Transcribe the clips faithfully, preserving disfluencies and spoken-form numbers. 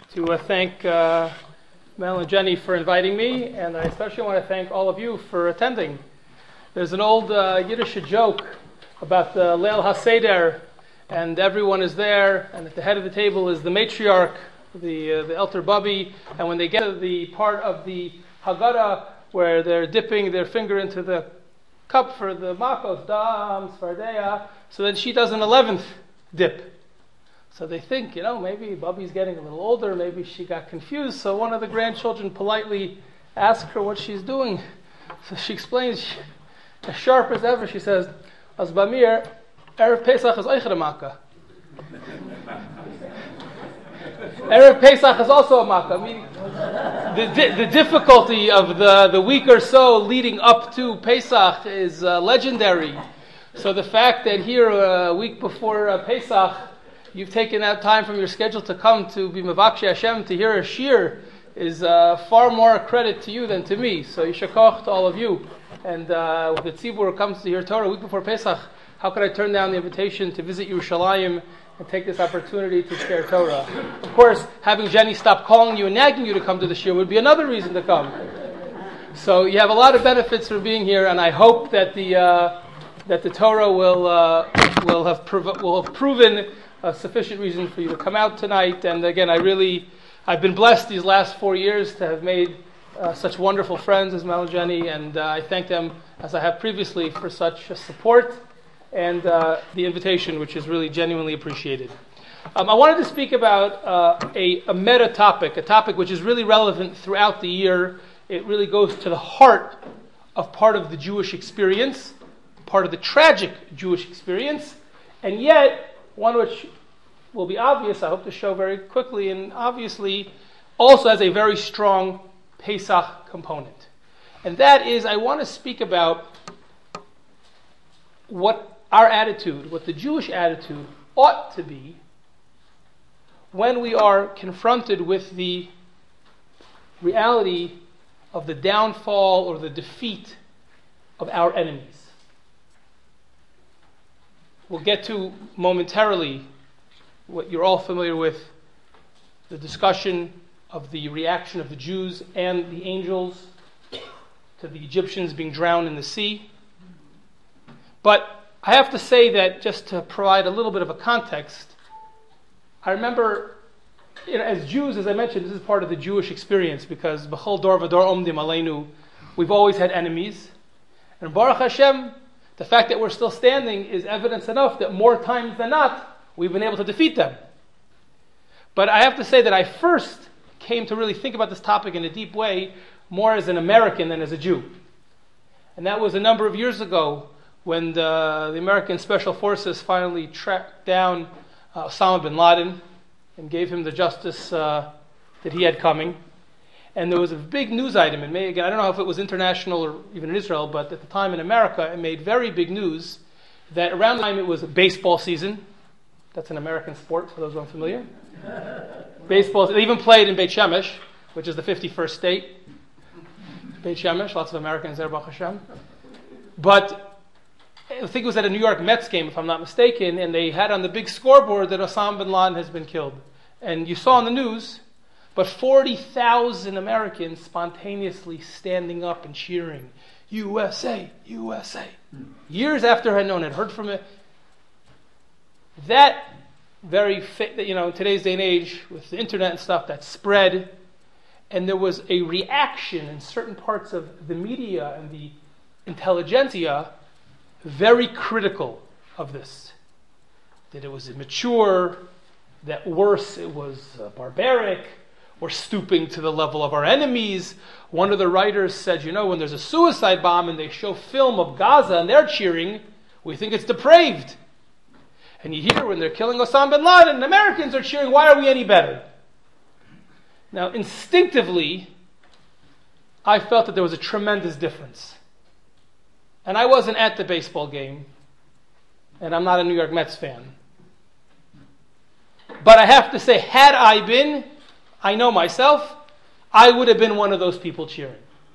to uh, thank uh, Mel and Jenny for inviting me, and I especially want to thank all of you for attending. There's an old uh, Yiddish joke about the Leil HaSeder, and everyone is there, and at the head of the table is the matriarch, the uh, the Elter Bubby, and when they get to the part of the Haggadah where they're dipping their finger into the cup for the Makos, Dam, Svardeya, so then she does an eleventh dip. So they think, you know, maybe Bubby's getting a little older, maybe she got confused, so one of the grandchildren politely asks her what she's doing. So she explains, she, as sharp as ever, she says, "As Bamir, Erev Pesach is Eicher Makkah." Erev Pesach is also a Makkah. I mean, the, di- the difficulty of the, the week or so leading up to Pesach is uh, legendary. So the fact that here, uh, a week before uh, Pesach, you've taken out time from your schedule to come to be Mevakshi Hashem to hear a shir is uh, far more credit to you than to me. So Yishar Koach to all of you. And uh, when the Tzibur comes to hear Torah a week before Pesach, how could I turn down the invitation to visit Yerushalayim and take this opportunity to share Torah? Of course, having Jenny stop calling you and nagging you to come to the shir would be another reason to come. So you have a lot of benefits for being here, and I hope that the uh, that the Torah will uh, will have prov- will have proven a sufficient reason for you to come out tonight. And again, I really I've been blessed these last four years to have made uh, such wonderful friends as Mel and Jenny, and uh, I thank them as I have previously for such support and uh, the invitation, which is really genuinely appreciated. Um, I wanted to speak about uh, a, a meta topic, a topic which is really relevant throughout the year. It really goes to the heart of part of the Jewish experience, part of the tragic Jewish experience, and yet one which will be obvious, I hope to show very quickly, and obviously also has a very strong Pesach component. And that is, I want to speak about what our attitude, what the Jewish attitude ought to be when we are confronted with the reality of the downfall or the defeat of our enemies. We'll get to momentarily what you're all familiar with, the discussion of the reaction of the Jews and the angels to the Egyptians being drowned in the sea. But I have to say that just to provide a little bit of a context, I remember, you know, as Jews, as I mentioned, this is part of the Jewish experience because B'chol Dor V'Dor Omdim Aleinu, we've always had enemies. And Baruch Hashem, the fact that we're still standing is evidence enough that more times than not, we've been able to defeat them. But I have to say that I first came to really think about this topic in a deep way, more as an American than as a Jew. And that was a number of years ago when the, the American Special Forces finally tracked down uh, Osama bin Laden and gave him the justice uh, that he had coming. And there was a big news item, and again, I don't know if it was international or even in Israel, but at the time in America, it made very big news that around the time it was baseball season. That's an American sport, for those who aren't familiar. Baseball, they even played in Beit Shemesh, which is the fifty-first state. Beit Shemesh, lots of Americans there, Baruch Hashem. But I think it was at a New York Mets game, if I'm not mistaken, and they had on the big scoreboard that Osama bin Laden has been killed. And you saw in the news, but forty thousand Americans spontaneously standing up and cheering, U S A, U S A. Years after no one had heard from it. That very, fa- you know, in today's day and age, with the internet and stuff, that spread, and there was a reaction in certain parts of the media and the intelligentsia very critical of this. That it was immature, that worse, it was uh, barbaric, we're stooping to the level of our enemies. One of the writers said, you know, when there's a suicide bomb and they show film of Gaza and they're cheering, we think it's depraved. And you hear when they're killing Osama bin Laden, and Americans are cheering, why are we any better? Now, instinctively, I felt that there was a tremendous difference. And I wasn't at the baseball game, and I'm not a New York Mets fan. But I have to say, had I been, I know myself, I would have been one of those people cheering.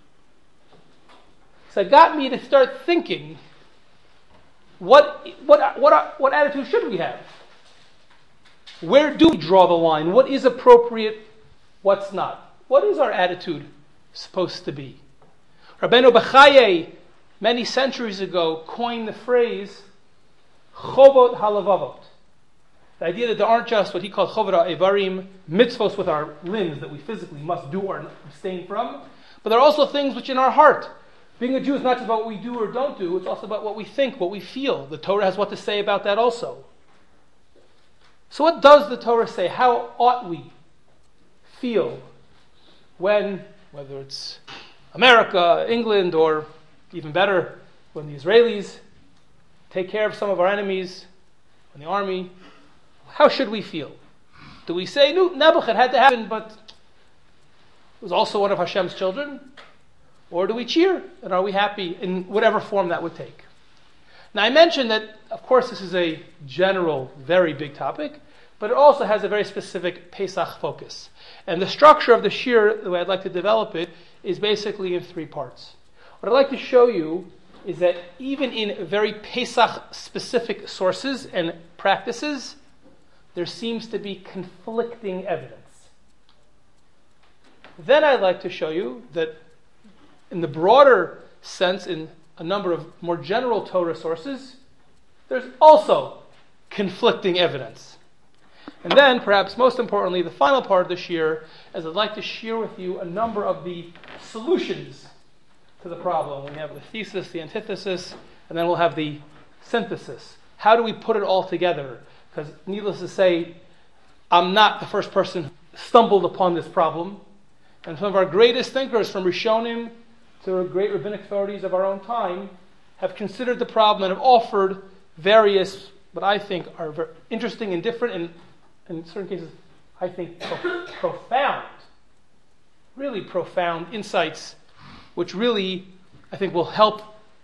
So it got me to start thinking, what, what, what, what attitude should we have? Where do we draw the line? What is appropriate what's not? What is our attitude supposed to be? Rabbeinu Bechaye, many centuries ago, coined the phrase chovot halavavot. The idea that there aren't just what he called chovot ha'evarim, mitzvos with our limbs that we physically must do or abstain from, but there are also things which in our heart. Being a Jew is not just about what we do or don't do, it's also about what we think, what we feel. The Torah has what to say about that also. So what does the Torah say? How ought we feel when, whether it's America, England, or even better, when the Israelis take care of some of our enemies, when the army, how should we feel? Do we say, no, Nebuchadnezzar had to happen, but it was also one of Hashem's children? Or do we cheer? And are we happy in whatever form that would take? Now I mentioned that, of course, this is a general, very big topic, but it also has a very specific Pesach focus. And the structure of the shir, the way I'd like to develop it, is basically in three parts. What I'd like to show you is that even in very Pesach-specific sources and practices, there seems to be conflicting evidence. Then I'd like to show you that in the broader sense, in a number of more general Torah sources, there's also conflicting evidence. And then, perhaps most importantly, the final part of the shir, is I'd like to share with you a number of the solutions to the problem. We have the thesis, the antithesis, and then we'll have the synthesis. How do we put it all together? Because needless to say, I'm not the first person who stumbled upon this problem. And some of our greatest thinkers, from Rishonim to great rabbinic authorities of our own time, have considered the problem and have offered various, what I think are very interesting and different, and in certain cases, I think pro- profound, really profound insights, which really, I think, will help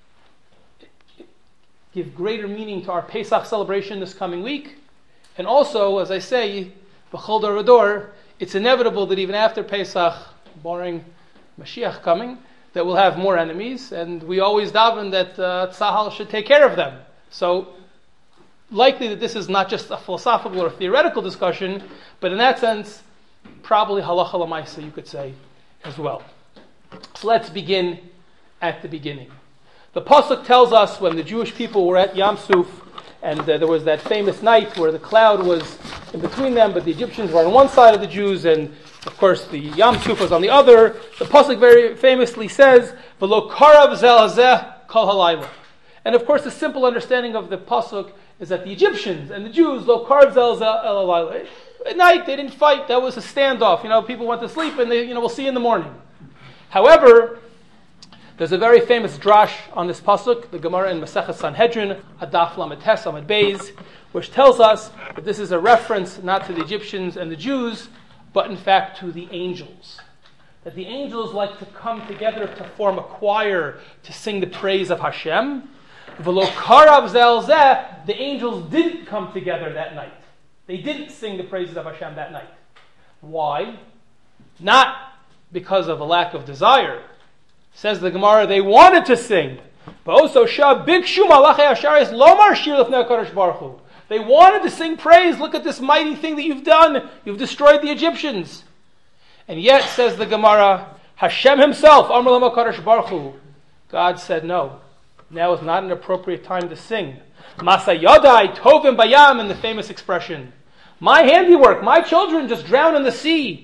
give greater meaning to our Pesach celebration this coming week. And also, as I say, B'chol dor v'dor, it's inevitable that even after Pesach, barring Mashiach coming, that we'll have more enemies, and we always daven that uh, Tzahal should take care of them. So, likely that this is not just a philosophical or theoretical discussion, but in that sense, probably halacha l'maisa, you could say, as well. So let's begin at the beginning. The pasuk tells us when the Jewish people were at Yam Suf, and uh, there was that famous night where the cloud was in between them, but the Egyptians were on one side of the Jews, and of course the Yam Suf was on the other. The pasuk very famously says, "V'lo karav zel hazeh kol halayla." And of course, the simple understanding of the pasuk is that the Egyptians and the Jews, lo karav zel hazeh el halayla, at night they didn't fight. That was a standoff. You know, people went to sleep, and they, you know, we'll see in the morning. However, there's a very famous drash on this pasuk, the Gemara in Masechet Sanhedrin, Adaf Lamed Tes Amud Beis, which tells us that this is a reference not to the Egyptians and the Jews, but in fact to the angels. That the angels like to come together to form a choir to sing the praise of Hashem. V'lo karav zel zeh, the angels didn't come together that night. They didn't sing the praises of Hashem that night. Why? Not because of a lack of desire. Says the Gemara, they wanted to sing. But also, bikshu malachei hasharis lomar shir lefnei HaKadosh Baruch Hu. They wanted to sing praise. Look at this mighty thing that you've done. You've destroyed the Egyptians. And yet, says the Gemara, Hashem himself, Amar Lam HaKadosh Baruch Hu, God said, no, now is not an appropriate time to sing. Masa yadai tovim bayam, in the famous expression. My handiwork, my children just drown in the sea.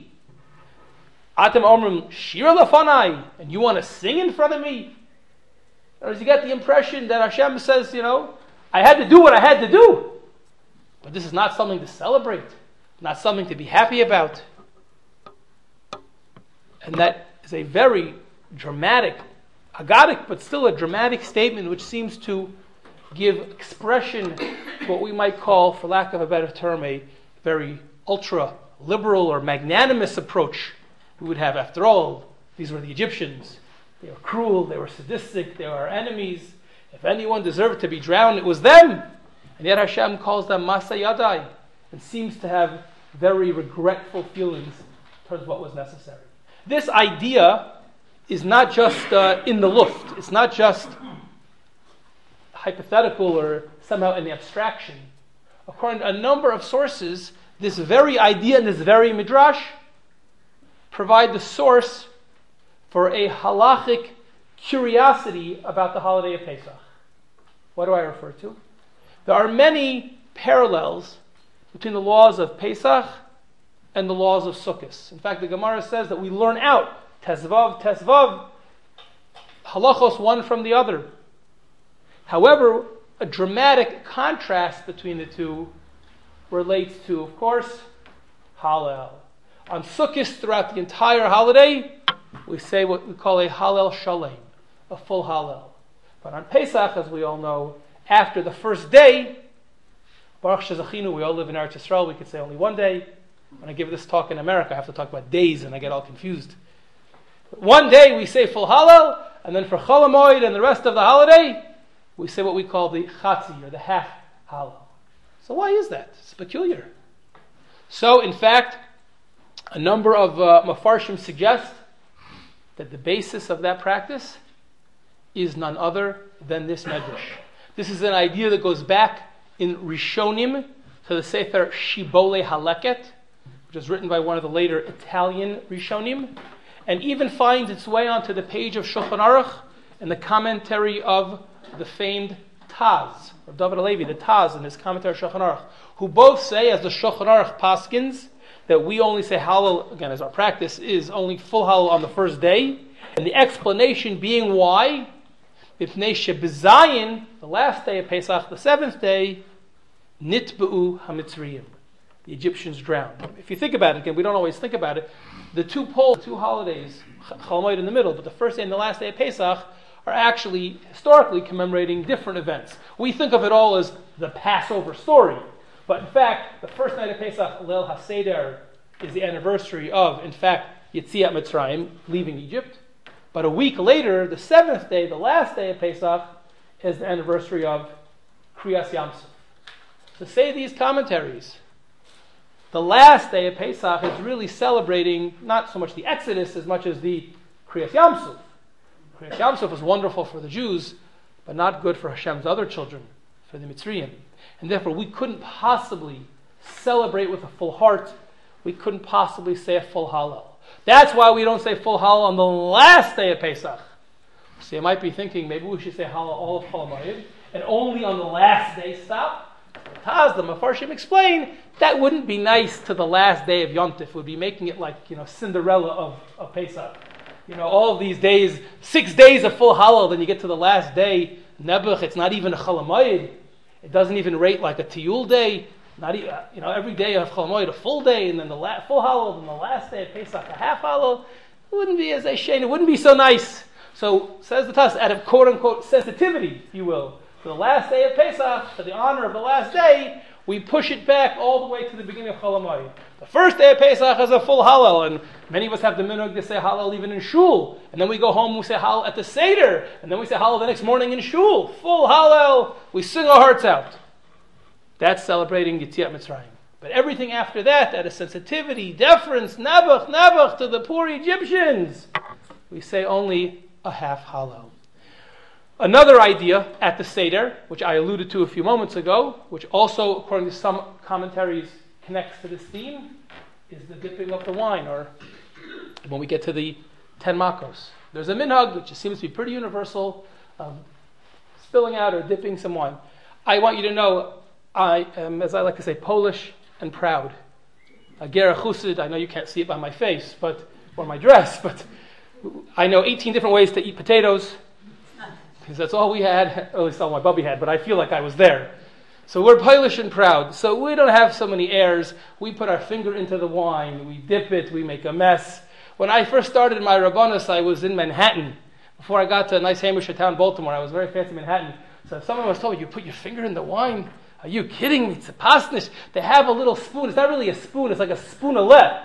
Atem omrim shir lefanai, and you want to sing in front of me? Or does you get the impression that Hashem says, you know, I had to do what I had to do, but this is not something to celebrate, not something to be happy about. And that is a very dramatic, agadic, but still a dramatic statement, which seems to give expression to what we might call, for lack of a better term, a very ultra-liberal or magnanimous approach we would have. After all, these were the Egyptians. They were cruel, they were sadistic, they were our enemies. If anyone deserved to be drowned, it was them. And yet Hashem calls them Masa Yadai, and seems to have very regretful feelings towards what was necessary. This idea is not just uh, in the luft. It's not just hypothetical or somehow an abstraction. According to a number of sources, this very idea in this very midrash provide the source for a halachic curiosity about the holiday of Pesach. What do I refer to? There are many parallels between the laws of Pesach and the laws of Sukkot. In fact, the Gemara says that we learn out Tezvav, Tezvav, halachos one from the other. However, a dramatic contrast between the two relates to, of course, Hallel. On Sukkot, throughout the entire holiday, we say what we call a Hallel Shalem, a full Hallel. But on Pesach, as we all know, after the first day, Baruch Shezachinu, we all live in Eretz Yisrael, we could say only one day. When I give this talk in America, I have to talk about days and I get all confused. But one day we say full Hallel, and then for Chol HaMoed and the rest of the holiday, we say what we call the Chatzi, or the half Hallel. So why is that? It's peculiar. So, in fact, a number of uh, Mefarshim suggest that the basis of that practice is none other than this Medrash. This is an idea that goes back in Rishonim to the Sefer Shibbolei Haleket, which was written by one of the later Italian Rishonim, and even finds its way onto the page of Shulchan Aruch in the commentary of the famed Taz, or David HaLevi, the Taz, in his commentary of Shulchan Aruch, who both say, as the Shulchan Aruch paskins, that we only say Hallel, again, as our practice is only full Hallel on the first day, and the explanation being why, B'pnei shebezayin, the last day of Pesach, the seventh day, nitba'u hamitzriyim, the Egyptians drowned. If you think about it, again, we don't always think about it, the two poles, two holidays, Chol HaMoed in the middle, but the first day and the last day of Pesach are actually historically commemorating different events. We think of it all as the Passover story, but in fact, the first night of Pesach, Leil HaSeder, is the anniversary of, in fact, Yetziat Mitzrayim, leaving Egypt. But a week later, the seventh day, the last day of Pesach, is the anniversary of Kriyas Yamsuf. To say these commentaries, the last day of Pesach is really celebrating not so much the Exodus as much as the Kriyas Yamsuf. Kriyas Yamsuf was wonderful for the Jews, but not good for Hashem's other children, for the Mitzrayim. And therefore, we couldn't possibly celebrate with a full heart. We couldn't possibly say a full Hallel. That's why we don't say full Hallel on the last day of Pesach. So you might be thinking, maybe we should say Hallel all of Chol HaMoed, and only on the last day stop. The Taz, the Mefarshim explain, that wouldn't be nice to the last day of Yom Tov. It would be making it like, you know, Cinderella of, of Pesach. You know, all of these days, six days of full Hallel, then you get to the last day, Nebuch, it's not even a Chol HaMoed. It doesn't even rate like a Tiyul day. Not even, you know, every day of Chol HaMoed, a full day, and then the la- full Hallel, and the last day of Pesach, a half Hallel. It wouldn't be as a shame. It wouldn't be so nice. So, says the Taz, out of quote-unquote sensitivity, if you will, for the last day of Pesach, for the honor of the last day, we push it back all the way to the beginning of Chol HaMoed. The first day of Pesach is a full Hallel, and many of us have the minhag to say Hallel even in Shul. And then we go home, we say Hallel at the Seder, and then we say Hallel the next morning in Shul. Full Hallel, we sing our hearts out. That's celebrating Yetziat Mitzrayim. But everything after that, that is sensitivity, deference, Nebuch, Nebuch to the poor Egyptians, we say only a half Hallel. Another idea at the Seder, which I alluded to a few moments ago, which also, according to some commentaries, connects to this theme, is the dipping of the wine, or when we get to the Ten Makos. There's a minhag, which seems to be pretty universal, of spilling out or dipping some wine. I want you to know, I am, as I like to say, Polish and proud. A Ger Chusid, I know you can't see it by my face, but or my dress, but I know eighteen different ways to eat potatoes, because that's all we had, or at least all my bubby had, but I feel like I was there. So we're Polish and proud. So we don't have so many airs. We put our finger into the wine, we dip it, we make a mess. When I first started my Rabbanus, I was in Manhattan. Before I got to a nice Hamish town, Baltimore, I was very fancy in Manhattan. So if someone was told, you put your finger in the wine, are you kidding me? It's a pasnish. They have a little spoon. It's not really a spoon. It's like a spoonalette.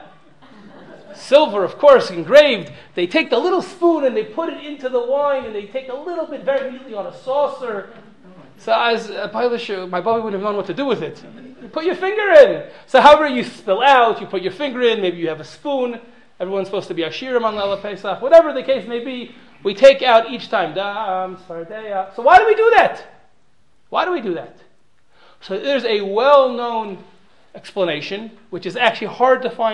Silver, of course, engraved. They take the little spoon and they put it into the wine and they take a little bit very neatly on a saucer. So as a Polish, my Bobby wouldn't have known what to do with it. You put your finger in. So however you spill out, you put your finger in. Maybe you have a spoon. Everyone's supposed to be Ashirim on Leila Pesach. Whatever the case may be, we take out each time. Dam, Svardeya. So why do we do that? Why do we do that? So there's a well-known explanation, which is actually hard to find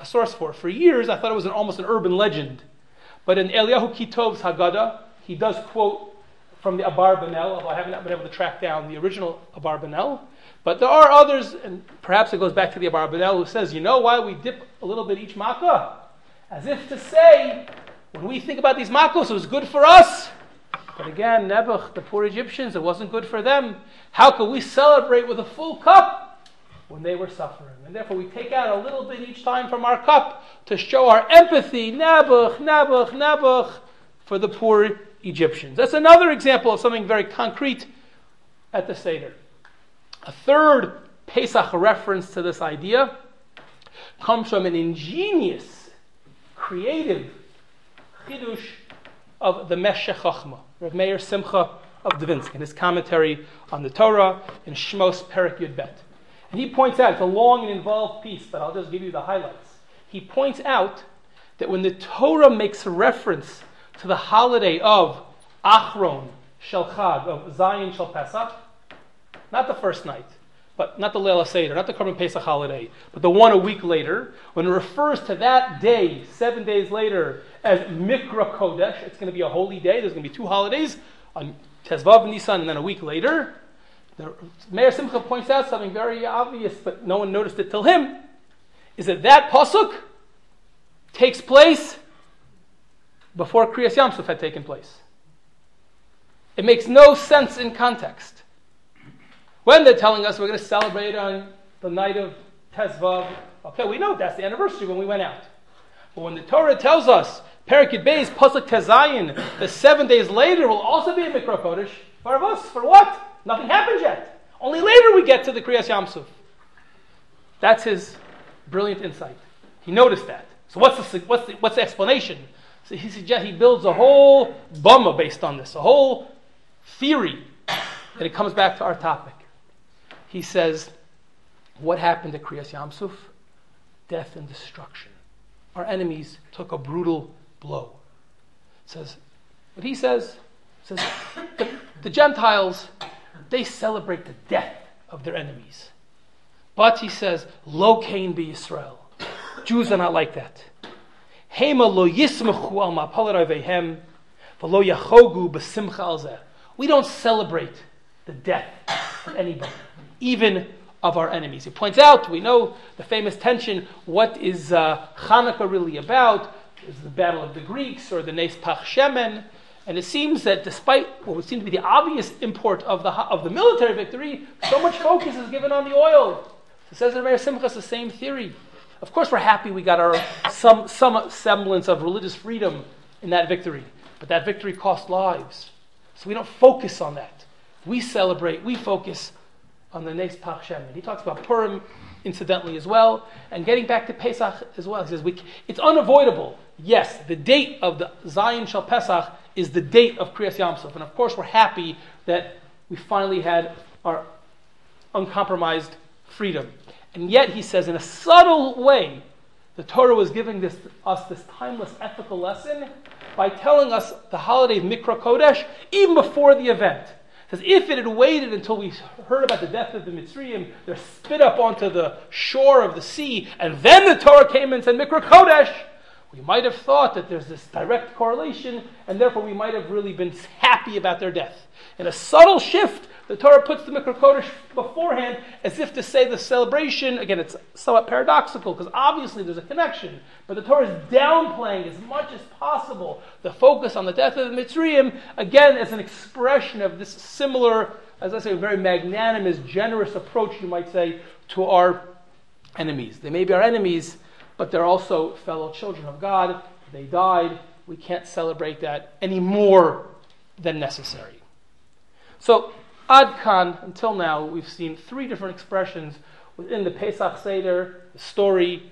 a source for. For years, I thought it was an, almost an urban legend. But in Eliyahu Kitov's Haggadah, he does quote from the Abarbanel, although I haven't been able to track down the original Abarbanel. But there are others, and perhaps it goes back to the Abarbanel, who says, you know why we dip a little bit each makkah? As if to say, when we think about these makkos, it was good for us. But again, Nebuch, the poor Egyptians, it wasn't good for them. How could we celebrate with a full cup when they were suffering? And therefore we take out a little bit each time from our cup to show our empathy, Nebuch, Nebuch, Nebuch, for the poor Egyptians. That's another example of something very concrete at the Seder. A third Pesach reference to this idea comes from an ingenious, creative chidush of the Meshech Chochmah, Rav Meir Simcha of Dvinsky, in his commentary on the Torah in Shmos Perek Yud Bet. And he points out, it's a long and involved piece, but I'll just give you the highlights. He points out that when the Torah makes a reference to the holiday of Achron Shel Chag, of Zion Shel Pesach, not the first night, but not the Leil HaSeder, not the Korban Pesach holiday, but the one a week later, when it refers to that day, seven days later, as Mikra Kodesh, it's going to be a holy day, there's going to be two holidays, on Tezvav Nisan and then a week later, the Meir Simcha points out something very obvious, but no one noticed it till him, is that that pasuk takes place before Kriyas Yamsuf had taken place. It makes no sense in context. When they're telling us we're going to celebrate on the night of Tezvav, okay, we know that's the anniversary when we went out. But when the Torah tells us, Perek Yud Beis, Pasuk Tezayin, the seven days later will also be a Mikra Kodesh, for us, for what? Nothing happened yet. Only later we get to the Kriyas Yamsuf. That's his brilliant insight. He noticed that. So what's the, what's the, what's the explanation? So he suggests, he builds a whole bumma based on this, a whole theory, and it comes back to our topic. He says, what happened to Kriyas Yamsuf? Death and destruction. Our enemies took a brutal blow. Says, what he says, says the, the Gentiles, they celebrate the death of their enemies. But he says, Lo Kain be Yisrael. Jews are not like that. Hema lo yismechu al ma'apal aveihem, v'lo yachogu b'simcha al zeh. We don't celebrate the death of anybody, even of our enemies. He points out, we know the famous tension, what is uh, Hanukkah really about? Is the battle of the Greeks or the Nes Pach Shemen? And it seems that despite what would seem to be the obvious import of the of the military victory, so much focus is given on the oil. So says the Meir Simcha, it's the same theory. Of course we're happy we got our some, some semblance of religious freedom in that victory. But that victory cost lives. So we don't focus on that. We celebrate, we focus on the Nes Pach Shemen. He talks about Purim, incidentally, as well. And getting back to Pesach as well, he says, we, it's unavoidable. Yes, the date of the Zion Shel Pesach is the date of Kriyas Yamsuf. And of course we're happy that we finally had our uncompromised freedom. And yet, he says, in a subtle way, the Torah was giving this, us this timeless ethical lesson by telling us the holiday of Mikra Kodesh even before the event. It says, if it had waited until we heard about the death of the Mitzrayim, they're spit up onto the shore of the sea, and then the Torah came and said Mikra Kodesh, we might have thought that there's this direct correlation, and therefore we might have really been happy about their death. In a subtle shift, the Torah puts the Mikra Kodesh beforehand as if to say the celebration, again, it's somewhat paradoxical because obviously there's a connection, but the Torah is downplaying as much as possible the focus on the death of the Mitzrayim, again, as an expression of this similar, as I say, very magnanimous, generous approach, you might say, to our enemies. They may be our enemies, but they're also fellow children of God. They died. We can't celebrate that any more than necessary. So, Ad Kan, until now, we've seen three different expressions within the Pesach Seder, the story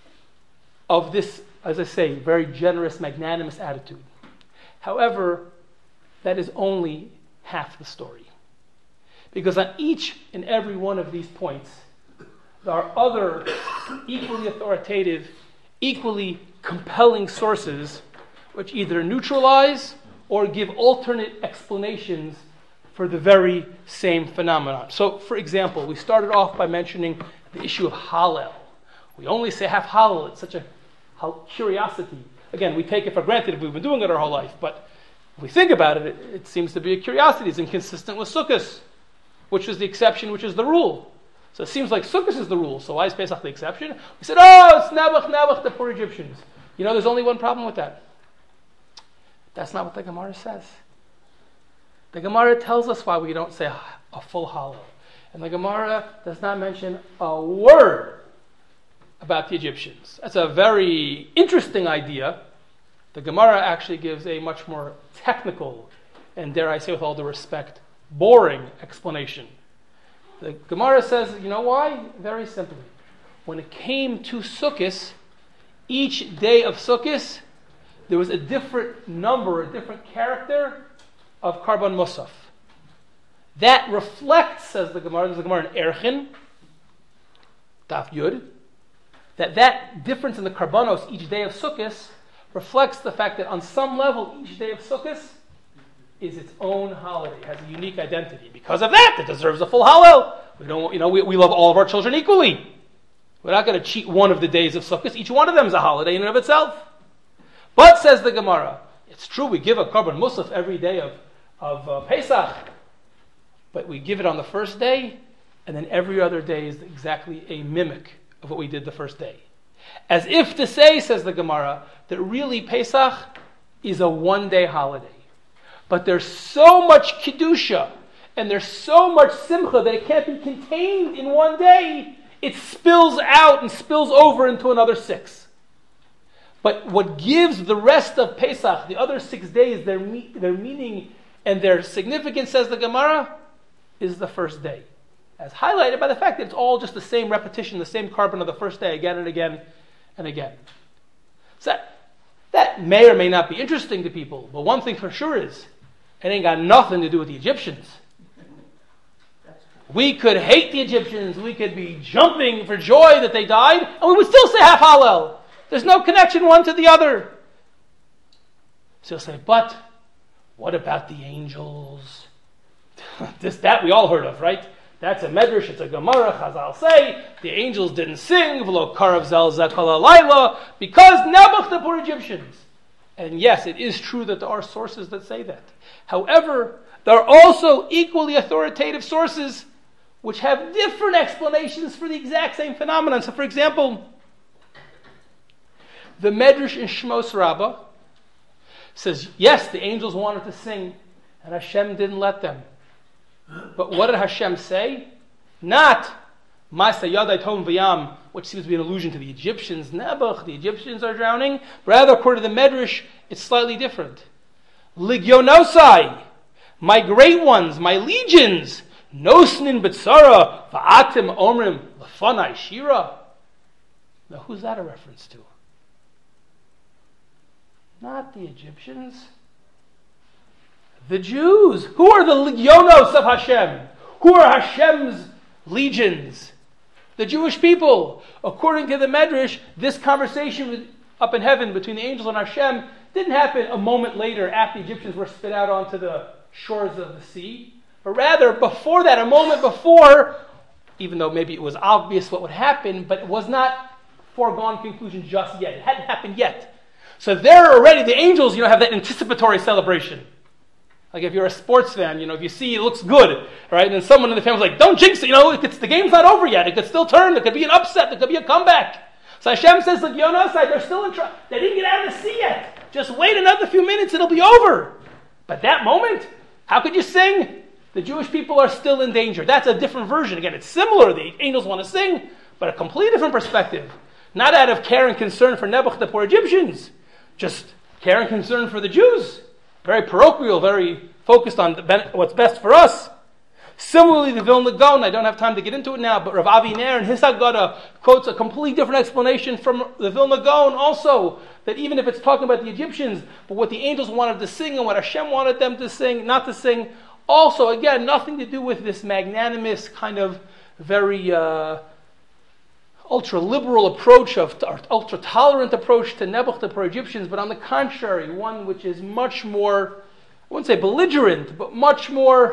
of this, as I say, very generous, magnanimous attitude. However, that is only half the story. Because on each and every one of these points, there are other equally authoritative, equally compelling sources which either neutralize or give alternate explanations for the very same phenomenon. So, for example, we started off by mentioning the issue of Hallel. We only say half Hallel. It's such a curiosity. Again, we take it for granted if we've been doing it our whole life, but if we think about it, it, it seems to be a curiosity. It's inconsistent with Sukkot, which is the exception, which is the rule. So it seems like Sukkot is the rule. So why is Pesach the exception? We said, oh, it's Nebuch, Nebuch, the poor Egyptians. You know, there's only one problem with that. That's not what the Gemara says. The Gemara tells us why we don't say a full Hallel. And the Gemara does not mention a word about the Egyptians. That's a very interesting idea. The Gemara actually gives a much more technical, and dare I say with all due respect, boring explanation. The Gemara says, you know why? Very simply. When it came to Sukkot, each day of Sukkot, there was a different number, a different character of Karban Musaf. That reflects, says the Gemara, there's a Gemara in Erchin, Daf Yud, that that difference in the Karbanos each day of Sukkot reflects the fact that on some level each day of Sukkot is its own holiday, has a unique identity. Because of that, it deserves a full Hallel. We don't, you know, we, we love all of our children equally. We're not going to cheat one of the days of Sukkot. Each one of them is a holiday in and of itself. But, says the Gemara, it's true we give a Karban Musaf every day of, of uh, Pesach, but we give it on the first day, and then every other day is exactly a mimic of what we did the first day. As if to say, says the Gemara, that really Pesach is a one-day holiday. But there's so much Kedusha, and there's so much Simcha that it can't be contained in one day. It spills out and spills over into another six. But what gives the rest of Pesach, the other six days, their, me- their meaning and their significance, says the Gemara, is the first day. As highlighted by the fact that it's all just the same repetition, the same carbon of the first day, again and again and again. So that, that may or may not be interesting to people, but one thing for sure is, it ain't got nothing to do with the Egyptians. We could hate the Egyptians, we could be jumping for joy that they died, and we would still say half Hallel. There's no connection one to the other. So you'll say, but what about the angels? this, that we all heard of, right? That's a medrash, it's a Gemara, Chazal say, the angels didn't sing, v'lo karav zel zakala laila, because Nebuch the poor Egyptians. And yes, it is true that there are sources that say that. However, there are also equally authoritative sources which have different explanations for the exact same phenomenon. So for example, the Medrash in Shmos Rabbah says, yes, the angels wanted to sing, and Hashem didn't let them. But what did Hashem say? Not Ma'aseh Yadai Tom V'yam, which seems to be an allusion to the Egyptians, Nebuch, the Egyptians are drowning. Rather, according to the Medrash, it's slightly different. Ligyonosai, my great ones, my legions, Nosnin B'tzara, Va'atim Omrim, Lefanai Shira. Now, who's that a reference to? Not the Egyptians. The Jews. Who are the legionos of Hashem? Who are Hashem's legions? The Jewish people. According to the Medrash, this conversation up in heaven between the angels and Hashem didn't happen a moment later after the Egyptians were spit out onto the shores of the sea. But rather, before that, a moment before, even though maybe it was obvious what would happen, but it was not foregone conclusion just yet. It hadn't happened yet. So there already, the angels, you know, have that anticipatory celebration. Like if you're a sports fan, you know, if you see it looks good, right? And then someone in the family's like, don't jinx it, you know, it's, the game's not over yet. It could still turn. There could be an upset. There could be a comeback. So Hashem says, look, Yonosai, they're still in trouble. They didn't get out of the sea yet. Just wait another few minutes, it'll be over. But that moment, how could you sing? The Jewish people are still in danger. That's a different version. Again, it's similar. The angels want to sing, but a completely different perspective. Not out of care and concern for Nebuch, the poor Egyptians. Just care and concern for the Jews. Very parochial, very focused on the ben- what's best for us. Similarly, the Vilna Gaon, I don't have time to get into it now, but Rav Avi Ner in his Haggadah quotes a completely different explanation from the Vilna Gaon also, that even if it's talking about the Egyptians, but what the angels wanted to sing and what Hashem wanted them to sing, not to sing, also, again, nothing to do with this magnanimous kind of very uh, ultra-liberal approach, of or ultra-tolerant approach to Nebuch, the poor Egyptians, but on the contrary, one which is much more, I wouldn't say belligerent, but much more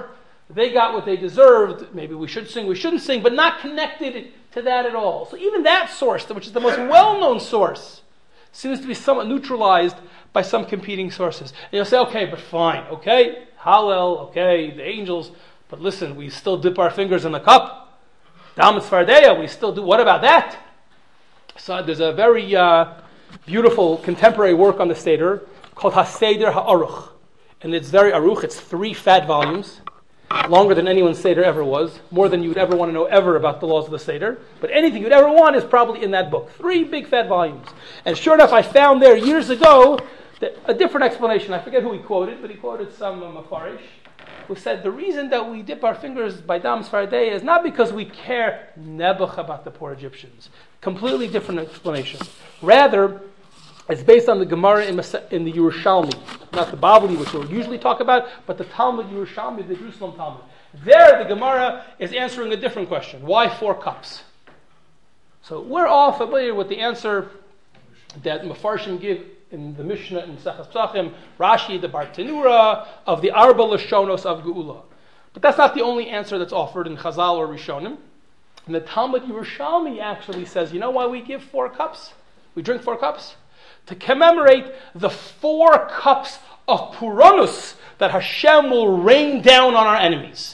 they got what they deserved. Maybe we should sing, we shouldn't sing, but not connected to that at all. So even that source, which is the most well-known source, seems to be somewhat neutralized by some competing sources. And you'll say, okay, but fine, okay, Hallel, okay, the angels, but listen, we still dip our fingers in the cup. Dam Tzfardeya, we still do, what about that? So there's a very uh, beautiful contemporary work on the Seder called HaSeder HaAruch. And it's very aruch, it's three fat volumes, longer than anyone's Seder ever was, more than you would ever want to know ever about the laws of the Seder. But anything you'd ever want is probably in that book. Three big fat volumes. And sure enough, I found there years ago that a different explanation. I forget who he quoted, but he quoted some uh, Mafarish, who said the reason that we dip our fingers by Dam Tzfardeya is not because we care nebuch about the poor Egyptians. Completely different explanation. Rather, it's based on the Gemara in, in the Yerushalmi, not the Babli, which we'll usually talk about, but the Talmud Yerushalmi, the Jerusalem Talmud. There, the Gemara is answering a different question. Why four cups? So we're all familiar with the answer that Mefarshim give in the Mishnah in Sechas Psachim, Rashi, the Bartenura, of the Arba Lashonos of Geula. But that's not the only answer that's offered in Chazal or Rishonim. And the Talmud Yerushalmi actually says, you know why we give four cups? We drink four cups? To commemorate the four cups of Puranus that Hashem will rain down on our enemies.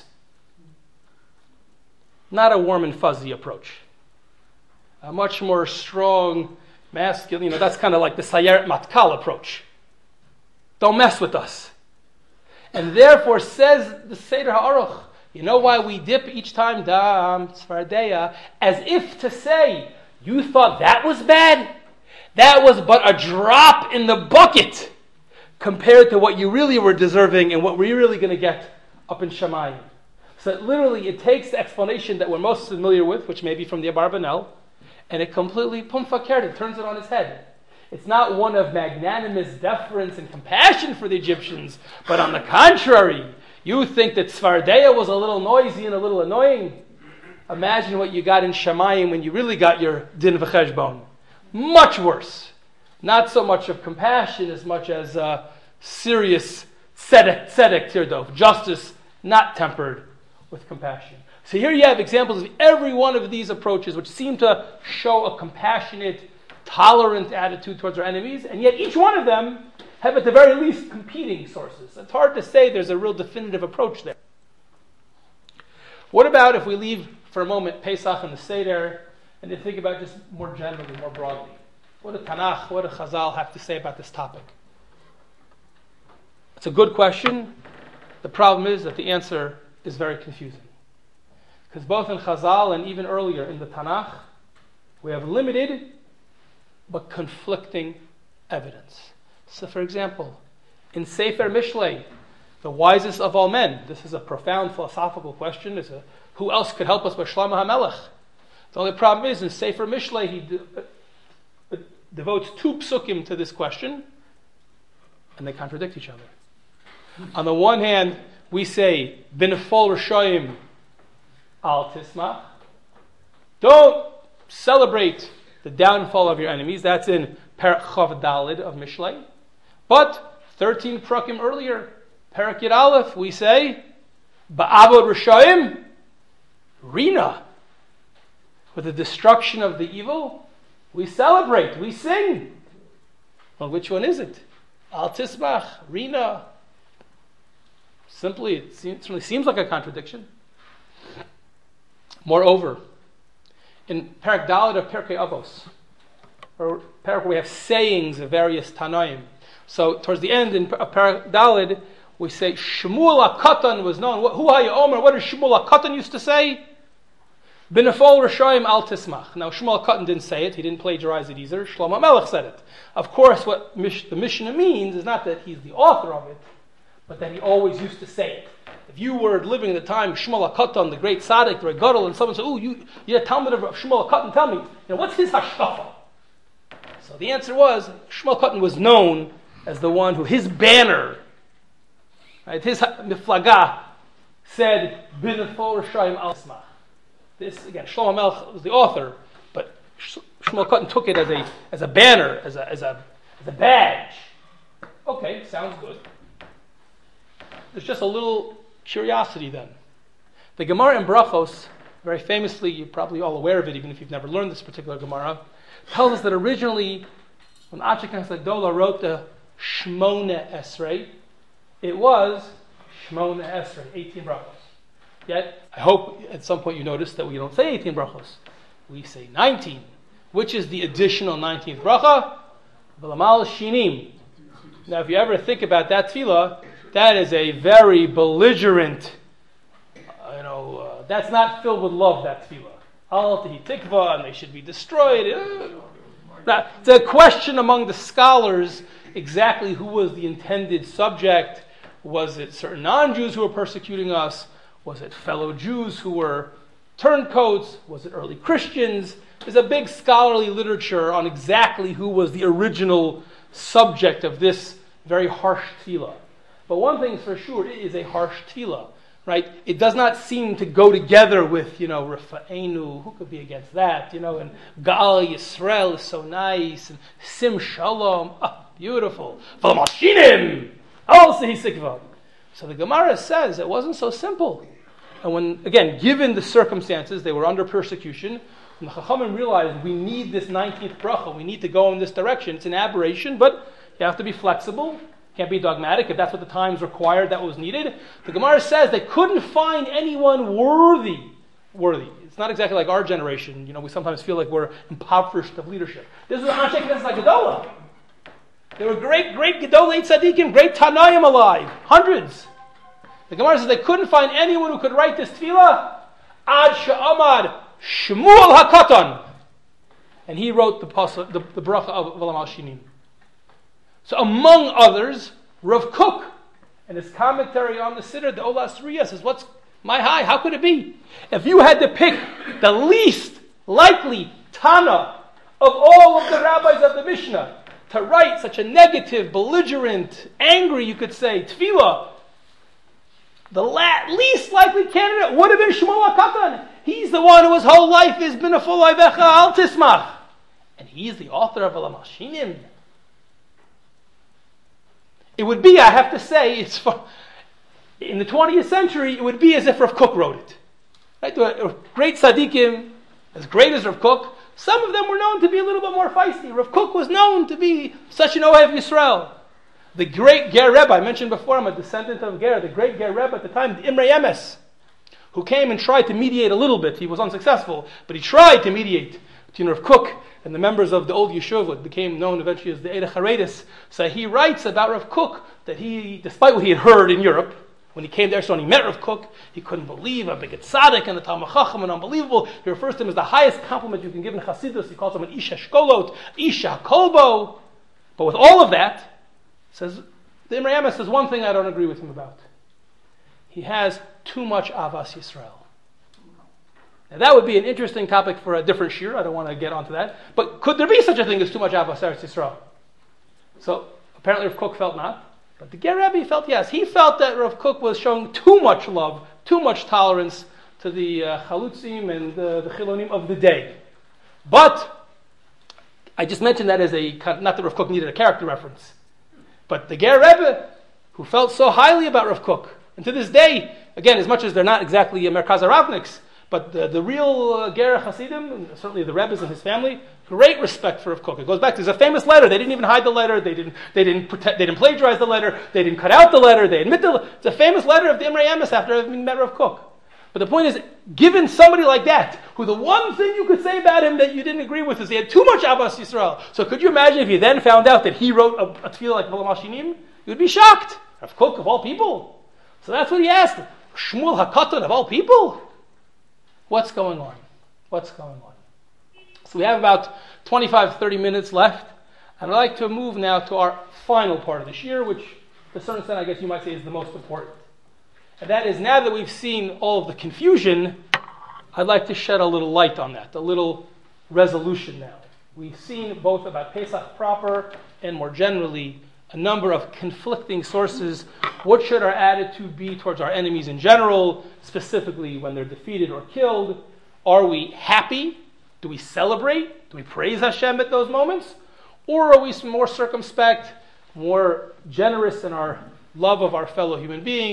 Not a warm and fuzzy approach. A much more strong, masculine, you know, that's kind of like the Sayeret Matkal approach. Don't mess with us. And therefore, says the Seder HaAruch, you know why we dip each time, Dam Tzfardeya, as if to say, you thought that was bad? That was but a drop in the bucket compared to what you really were deserving and what we're really going to get up in Shamayim. So that literally it takes the explanation that we're most familiar with, which may be from the Abarbanel, and it completely pumfakert, it turns it on its head. It's not one of magnanimous deference and compassion for the Egyptians, but on the contrary, you think that Tzfardeya was a little noisy and a little annoying. Imagine what you got in Shamayim when you really got your din v'cheshbon. Much worse. Not so much of compassion as much as uh, serious tzedek, tzedek tirdov, justice not tempered with compassion. So here you have examples of every one of these approaches which seem to show a compassionate, tolerant attitude towards our enemies, and yet each one of them have at the very least competing sources. It's hard to say there's a real definitive approach there. What about if we leave for a moment Pesach and the Seder and to think about just more generally, more broadly? What do Tanakh, what do Chazal have to say about this topic? It's a good question. The problem is that the answer is very confusing. Because both in Chazal and even earlier in the Tanakh, we have limited but conflicting evidence. So for example, in Sefer Mishlei, the wisest of all men, this is a profound philosophical question, is a, who else could help us but Shlomo HaMelech? The only problem is, in Sefer Mishlei, he de- uh, devotes two psukim to this question, and they contradict each other. On the one hand, we say, B'nefol Rishoyim al Tismach. Don't celebrate the downfall of your enemies. That's in Perek Chav Dalid of Mishlei. But thirteen prakim earlier, Perek Yud Aleph, we say, Ba'avod Rishoyim Rina. With the destruction of the evil, we celebrate, we sing. Well, which one is it? Al Tismach, Rina. Simply, it seems, certainly seems like a contradiction. Moreover, in Perek Daled of Perkei Avos, or Perek where we have sayings of various Tanaim. So towards the end in Perek Daled, we say Shmuel HaKatan was known. Who are you, Omer? What does Shmuel HaKatan used to say? B'nefol Rishoyim al Tismach. Now Shmuel HaKatan didn't say it. He didn't plagiarize it either. Shlomo HaMelech said it. Of course, what Mish, the Mishnah means is not that he's the author of it, but that he always used to say it. If you were living at the time, Shmuel HaKatan, the great tzaddik, the Regadol, and someone said, "Oh, you, you're a Talmud of Shmuel HaKatan, tell me, you know, what's his hashkafa?" So the answer was, Shmuel HaKatan was known as the one who, his banner, right, his miflaga, said, B'nefol Rishoyim al Tismach. This, again, Shlomo HaMelech was the author, but Shmuel HaKatan took it as a as a banner, as a, as a, as a badge. Okay, sounds good. There's just a little curiosity then. The Gemara in Brachos, very famously, you're probably all aware of it, even if you've never learned this particular Gemara, tells us that originally, when Achakas Agdola wrote the Shmona Esrei, it was Shmona Esrei, eighteen brachos. Yet, I hope at some point you noticed that we don't say eighteen brachos. We say nineteen. Which is the additional nineteenth bracha? V'lamal Shinim. Now, if you ever think about that tefillah, that is a very belligerent, uh, you know, uh, that's not filled with love, that tefillah. Al tehi tikva, and they should be destroyed. Uh, now, it's a question among the scholars exactly who was the intended subject. Was it certain non-Jews who were persecuting us? Was it fellow Jews who were turncoats? Was it early Christians? There's a big scholarly literature on exactly who was the original subject of this very harsh tefillah. But one thing's for sure, it is a harsh tefillah, right? It does not seem to go together with, you know, Rafa'enu, who could be against that, you know, and Gal Yisrael is so nice, and Sim Shalom, ah, beautiful. V'lamashinim, also hisikva. So the Gemara says it wasn't so simple. And when, again, given the circumstances, they were under persecution, and the Chachamim realized we need this nineteenth bracha, we need to go in this direction. It's an aberration, but you have to be flexible, can't be dogmatic. If that's what the times required, that was needed. The Gemara says they couldn't find anyone worthy. Worthy. It's not exactly like our generation. You know, we sometimes feel like we're impoverished of leadership. This was Anshe Knesset Gedolah. There were great, great Gedolei Tzaddikim, great Tanaim alive, hundreds. The Gemara says they couldn't find anyone who could write this tefillah. Ad she'amad Shmuel HaKatan. And he wrote the, pasuk, the, the bracha of V'lamal Shinim. So among others, Rav Kook, and his commentary on the Siddur, the Olas Riyah, says, what's my high? How could it be? If you had to pick the least likely Tana of all of the rabbis of the Mishnah to write such a negative, belligerent, angry, you could say, tefillah, the la- least likely candidate would have been Shmuel HaKatan. He's the one whose whole life has been a full Ivecha al Tismach. And he's the author of V'lamal Shinim. It would be, I have to say, it's for, in the twentieth century, it would be as if Rav Kook wrote it. Right? The great tzaddikim, as great as Rav Kook, some of them were known to be a little bit more feisty. Rav Kook was known to be such an Ohev Yisrael. The great Ger Rebbe, I mentioned before, I'm a descendant of Ger, the great Ger Rebbe at the time, the Imrei Emes, who came and tried to mediate a little bit. He was unsuccessful, but he tried to mediate between Rav Kook and the members of the old yeshuva, what became known eventually as the Eidach HaReidis. So he writes about Rav Kook that he, despite what he had heard in Europe, when he came there, so when he met Rav Kook, he couldn't believe how big a tzaddik and a Talmud Chacham and unbelievable. He refers to him as the highest compliment you can give in Chassidus. He calls him an Isha Shkolot, Isha Kolbo. But with all of that, says the Imrei Emes says one thing I don't agree with him about. He has too much Avas Yisrael. Now that would be an interesting topic for a different shir. I don't want to get onto that. But could there be such a thing as too much Avas Yisrael? So apparently Rav Kook felt not. But the Ger Rebbe felt yes. He felt that Rav Kook was showing too much love, too much tolerance to the uh, Chalutzim and uh, the Chilonim of the day. But I just mentioned that as a, not that Rav Kook needed a character reference. But the Ger Rebbe, who felt so highly about Rav Kook, and to this day, again, as much as they're not exactly Merkaz Ravniks, but the, the real uh, Ger Hasidim, and certainly the Rebbe's and his family, great respect for Rav Kook. It goes back to, there's a famous letter. They didn't even hide the letter. They didn't, they didn't protect, they didn't plagiarize the letter. They didn't cut out the letter. They admit the, it's a famous letter of the Imrei Emes after having met Rav Kook. But the point is, given somebody like that, who the one thing you could say about him that you didn't agree with is he had too much Abbas Yisrael. So could you imagine if you then found out that he wrote a, a tefillah like V'lamal Shinim? You would be shocked. Rav Kook of all people. So that's what he asked. Shmuel HaKatan of all people? What's going on? What's going on? So we have about twenty-five, thirty minutes left. And I'd like to move now to our final part of the shir, which to a certain extent I guess you might say is the most important. And that is, now that we've seen all of the confusion, I'd like to shed a little light on that, a little resolution now. We've seen both about Pesach proper and more generally a number of conflicting sources. What should our attitude be towards our enemies in general, specifically when they're defeated or killed? Are we happy? Do we celebrate? Do we praise Hashem at those moments? Or are we more circumspect, more generous in our love of our fellow human being,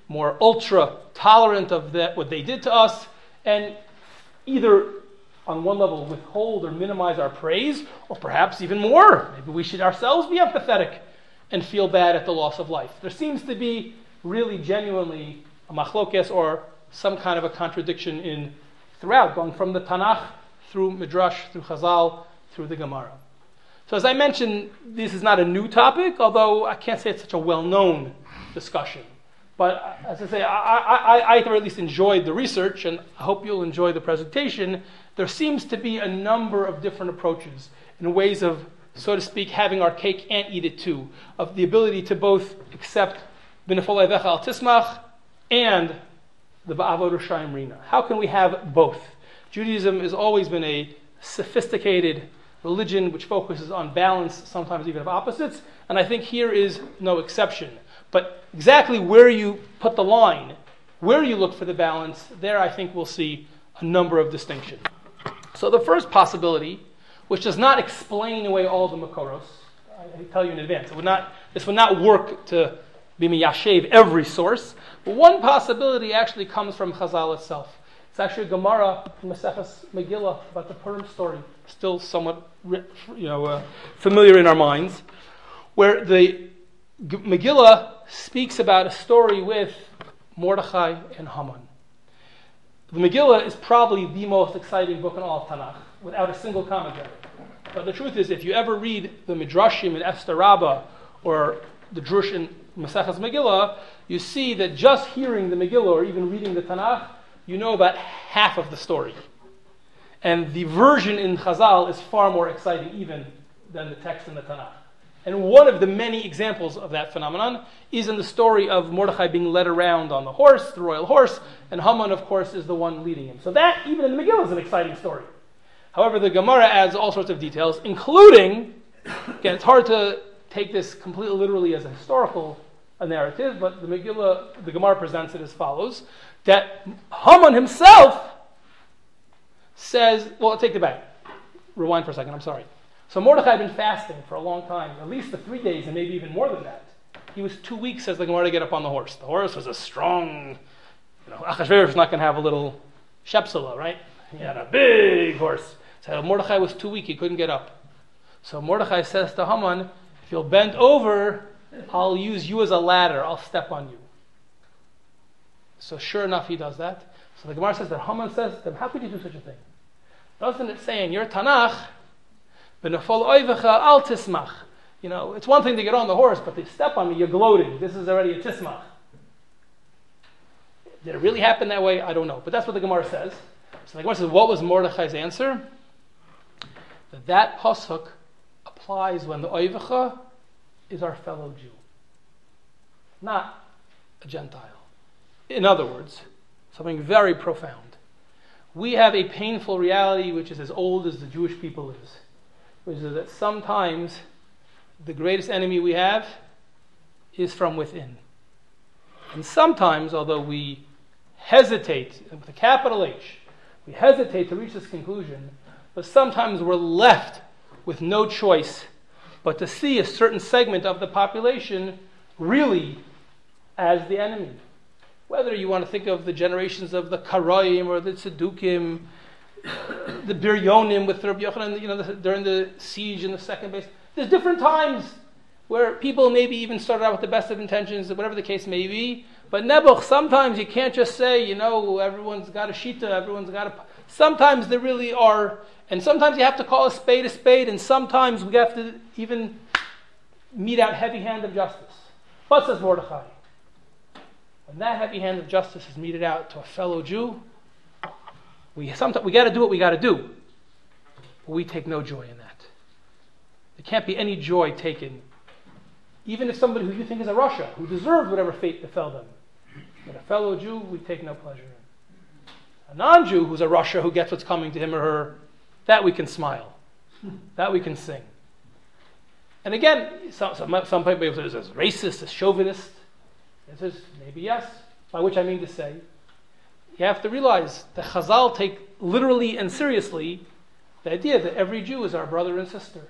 more ultra tolerant of that what they did to us, and either on one level withhold or minimize our praise, or perhaps even more. Maybe we should ourselves be empathetic and feel bad at the loss of life. There seems to be really genuinely a machlokes or some kind of a contradiction in throughout, going from the Tanakh through Midrash, through Chazal, through the Gemara. So as I mentioned, this is not a new topic, although I can't say it's such a well-known discussion. But as I say, I, I, I, I at least enjoyed the research, and I hope you'll enjoy the presentation. There seems to be a number of different approaches in ways of, so to speak, having our cake and eat it too, of the ability to both accept B'nefol Eivecha al Tismach and the Ba'avod Rishayim Rina. How can we have both? Judaism has always been a sophisticated religion which focuses on balance, sometimes even of opposites, and I think here is no exception. But exactly where you put the line, where you look for the balance, there I think we'll see a number of distinctions. So the first possibility, which does not explain away all the Makoros, I tell you in advance, it would not, this would not work to be miyashev every source, but one possibility actually comes from Chazal itself. It's actually a Gemara from Maseches Megillah about the Purim story, still somewhat you know, uh, familiar in our minds, where the Megillah speaks about a story with Mordechai and Haman. The Megillah is probably the most exciting book in all of Tanakh, without a single commentary. But the truth is, if you ever read the Midrashim in Esther Rabbah or the Drush in Maseches Megillah, you see that just hearing the Megillah or even reading the Tanakh, you know about half of the story. And the version in Chazal is far more exciting even than the text in the Tanakh. And one of the many examples of that phenomenon is in the story of Mordechai being led around on the horse, the royal horse, and Haman, of course, is the one leading him. So that, even in the Megillah, is an exciting story. However, the Gemara adds all sorts of details, including, again, it's hard to take this completely literally as a historical a narrative, but the Megillah, the Gemara presents it as follows, that Haman himself says, well, take it back. Rewind for a second, I'm sorry. So Mordechai had been fasting for a long time, at least the three days and maybe even more than that. He was two weeks, says the Gemara, to get up on the horse. The horse was a strong, you know, Achashverosh was not going to have a little shepsela, right? He had a big horse. So Mordechai was too weak, he couldn't get up. So Mordechai says to Haman, if you'll bend over, I'll use you as a ladder, I'll step on you. So sure enough, he does that. So the Gemara says that Haman says to him, how could you do such a thing? Doesn't it say in your Tanakh, B'nefol Eivecha al Tismach? You know, it's one thing to get on the horse, but to step on me, you're gloating. This is already a Tismach. Did it really happen that way? I don't know. But that's what the Gemara says. So the Gemara says, what was Mordechai's answer? That that pasuk applies when the Eivecha is our fellow Jew, not a Gentile. In other words, something very profound. We have a painful reality which is as old as the Jewish people is, which is that sometimes the greatest enemy we have is from within. And sometimes, although we hesitate, with a capital H, we hesitate to reach this conclusion, but sometimes we're left with no choice but to see a certain segment of the population really as the enemy. Whether you want to think of the generations of the Karaim or the Tzedukim, the Biryonim with Rabbi Yochanan, you know, the, during the siege in the second base. There's different times where people maybe even started out with the best of intentions, whatever the case may be. But Nebuch, sometimes you can't just say, you know, everyone's got a shita, everyone's got a... Sometimes there really are, and sometimes you have to call a spade a spade, and sometimes we have to even mete out heavy hand of justice. What says Mordechai? When that heavy hand of justice is meted out to a fellow Jew, we sometimes we got to do what we got to do, but we take no joy in that. There can't be any joy taken, even if somebody who you think is a Rasha, who deserved whatever fate befell them. But a fellow Jew, we take no pleasure in. A non-Jew who's a Rasha, who gets what's coming to him or her, that we can smile, that we can sing. And again, some some, some people say it's racist, it's chauvinist. This is maybe yes, by which I mean to say, you have to realize that Chazal take literally and seriously the idea that every Jew is our brother and sister.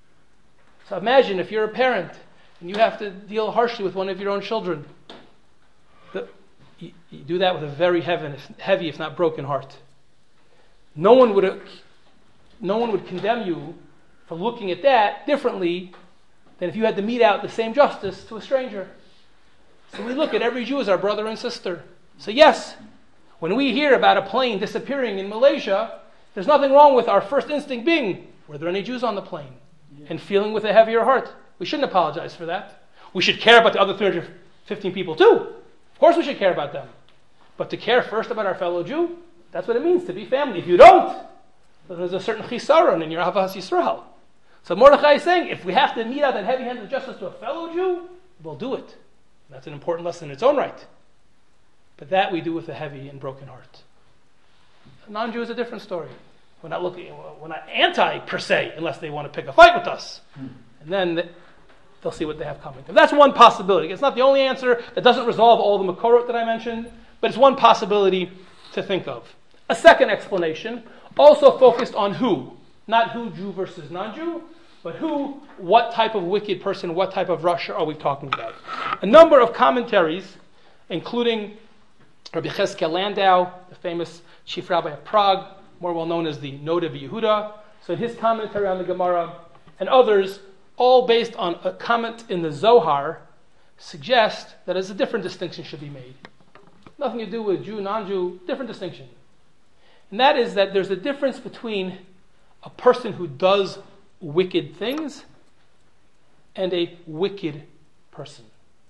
So imagine if you're a parent and you have to deal harshly with one of your own children. The, you, you do that with a very heavy, heavy, if not broken heart. No one would, no one would condemn you for looking at that differently than if you had to mete out the same justice to a stranger. So we look at every Jew as our brother and sister. So yes, when we hear about a plane disappearing in Malaysia, there's nothing wrong with our first instinct being, were there any Jews on the plane? Yeah. And feeling with a heavier heart. We shouldn't apologize for that. We should care about the other three hundred fifteen people too. Of course we should care about them. But to care first about our fellow Jew, that's what it means to be family. If you don't, then there's a certain chisaron in your Ahavas Yisrael. So Mordechai is saying, if we have to mete out that heavy hand of justice to a fellow Jew, we'll do it. That's an important lesson in its own right. But that we do with a heavy and broken heart. A non-Jew is a different story. We're not looking, we're not anti per se, unless they want to pick a fight with us. Hmm. And then they'll see what they have coming. That's one possibility. It's not the only answer. That doesn't resolve all the makorot that I mentioned, but it's one possibility to think of. A second explanation, also focused on who. Not who, Jew versus non-Jew, but who, what type of wicked person, what type of Russia are we talking about? A number of commentaries, including Rabbi Cheskel Landau, the famous chief rabbi of Prague, more well known as the Noda Yehuda. So in his commentary on the Gemara, and others, all based on a comment in the Zohar, suggest that as a different distinction should be made. Nothing to do with Jew, non-Jew, different distinction. And that is that there's a difference between a person who does wicked things and a wicked person.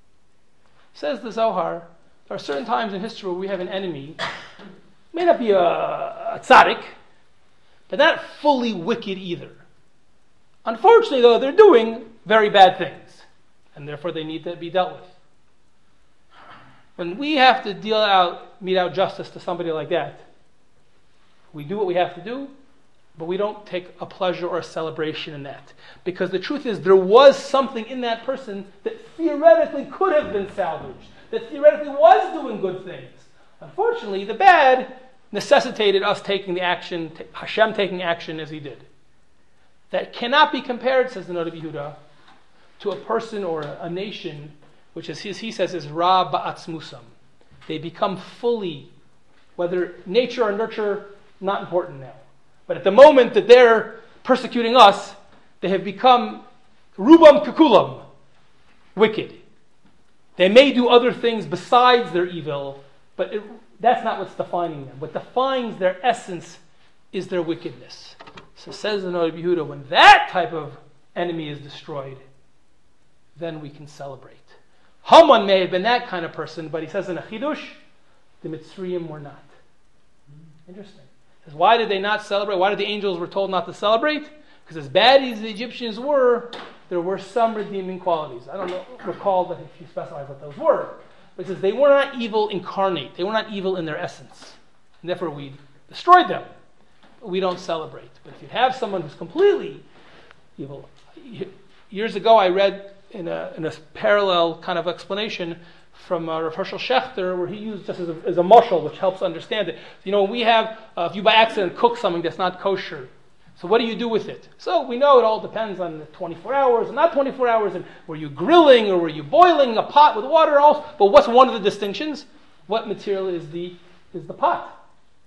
Says the Zohar, there are certain times in history where we have an enemy, may not be a, a tzaddik, but not fully wicked either. Unfortunately, though, they're doing very bad things, and therefore they need to be dealt with. When we have to deal out, mete out justice to somebody like that, we do what we have to do, but we don't take a pleasure or a celebration in that. Because the truth is, there was something in that person that theoretically could have been salvaged, that theoretically was doing good things. Unfortunately, the bad necessitated us taking the action, Hashem taking action as he did. That cannot be compared, says the Noda Yehuda, to a person or a nation, which as he says is Ra Ba'atzmusam. They become fully, whether nature or nurture, not important now. But at the moment that they're persecuting us, they have become Rubam Kekulam, wicked. They may do other things besides their evil, but it, that's not what's defining them. What defines their essence is their wickedness. So says the Noda Yehuda, when that type of enemy is destroyed, then we can celebrate. Haman may have been that kind of person, but he says in a Chidush, the Mitzrayim were not. Interesting. He says, why did they not celebrate? Why did the angels were told not to celebrate? Because as bad as the Egyptians were, there were some redeeming qualities. I don't know, recall that if you specify what those were. But he says they were not evil incarnate. They were not evil in their essence. And therefore we destroyed them. But we don't celebrate. But if you have someone who's completely evil. Years ago I read in a, in a parallel kind of explanation from uh, Rav Hershel Schachter, where he used just as a, as a mashal, which helps understand it. You know, we have, uh, if you by accident cook something that's not kosher, so what do you do with it? So we know it all depends on the twenty-four hours, and not twenty-four hours, and were you grilling or were you boiling a pot with water else? But what's one of the distinctions? What material is the is the pot?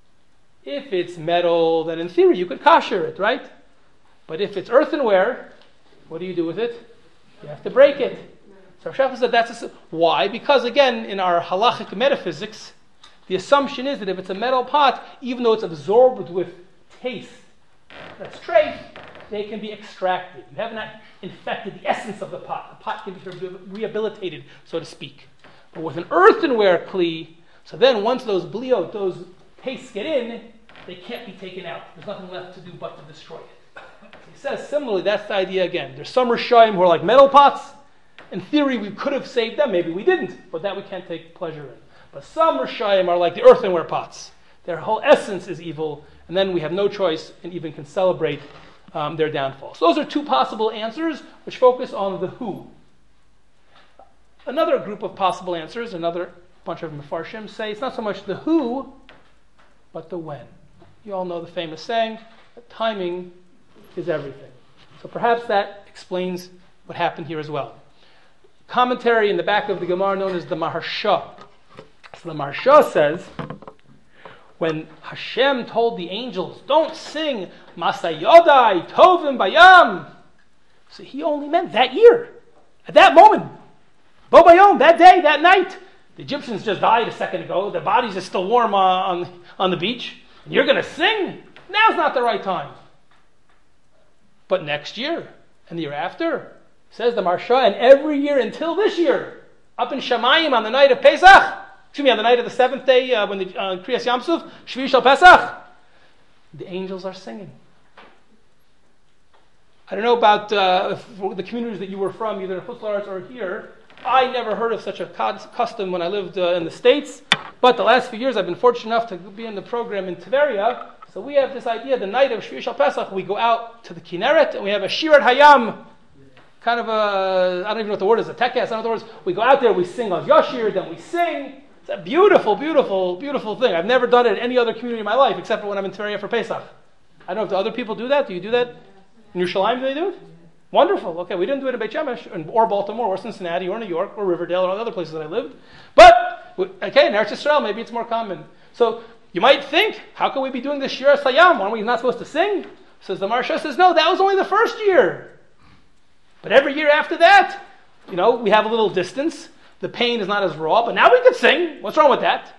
If it's metal, then in theory you could kosher it, right? But if it's earthenware, what do you do with it? You have to break it. So Rav said that's a, why? Because again, in our halachic metaphysics, the assumption is that if it's a metal pot, even though it's absorbed with taste, that's trace, they can be extracted. You have not infected the essence of the pot. The pot can be rehabilitated, so to speak. But with an earthenware kli, so then once those bliot, those tastes get in, they can't be taken out. There's nothing left to do but to destroy it. He says similarly, that's the idea again. There's some Rishayim who are like metal pots. In theory, we could have saved them. Maybe we didn't, but that we can't take pleasure in. But some Rishayim are like the earthenware pots. Their whole essence is evil, and then we have no choice and even can celebrate um, their downfall. So those are two possible answers which focus on the who. Another group of possible answers, another bunch of Mefarshim, say it's not so much the who, but the when. You all know the famous saying that timing is everything. So perhaps that explains what happened here as well. Commentary in the back of the Gemara known as the Maharsha So the Maharsha says, when Hashem told the angels, don't sing Masayodai Tovim Bayam, so he only meant that year, at that moment. Bo Bayom, that day, that night. The Egyptians just died a second ago. Their bodies are still warm on, on, on the beach. And you're going to sing? Now's not the right time. But next year, and the year after, says the Maharsha, and every year until this year, up in Shamayim on the night of Pesach, excuse me, on the night of the seventh day, uh, when the uh, Kriyas Yamsuf, Shvi Shal Pesach, the angels are singing. I don't know about uh, the communities that you were from, either in Chutz La'aretz or here. I never heard of such a custom when I lived uh, in the States, but the last few years I've been fortunate enough to be in the program in Tveria. So we have this idea, the night of Shvi Shal Pesach, we go out to the Kinneret and we have a Shirat Hayam, kind of a, I don't even know what the word is, a tekes, I don't know what the word is. We go out there, we sing on Yashir, then we sing. It's a beautiful, beautiful, beautiful thing. I've never done it in any other community in my life, except for when I'm in Tveria for Pesach. I don't know if the other people do that. Do you do that? In Yerushalayim, do they do it? Wonderful. Okay, we didn't do it in Beit Shemesh, or Baltimore, or Cincinnati, or New York, or Riverdale, or other places that I lived. But, okay, in Eretz Yisrael, maybe it's more common. So, you might think, how can we be doing this Shir Sayam? Aren't we not supposed to sing? Says the Maharsha says, no, that was only the first year. But every year after that, you know, we have a little distance. The pain is not as raw, but now we can sing. What's wrong with that?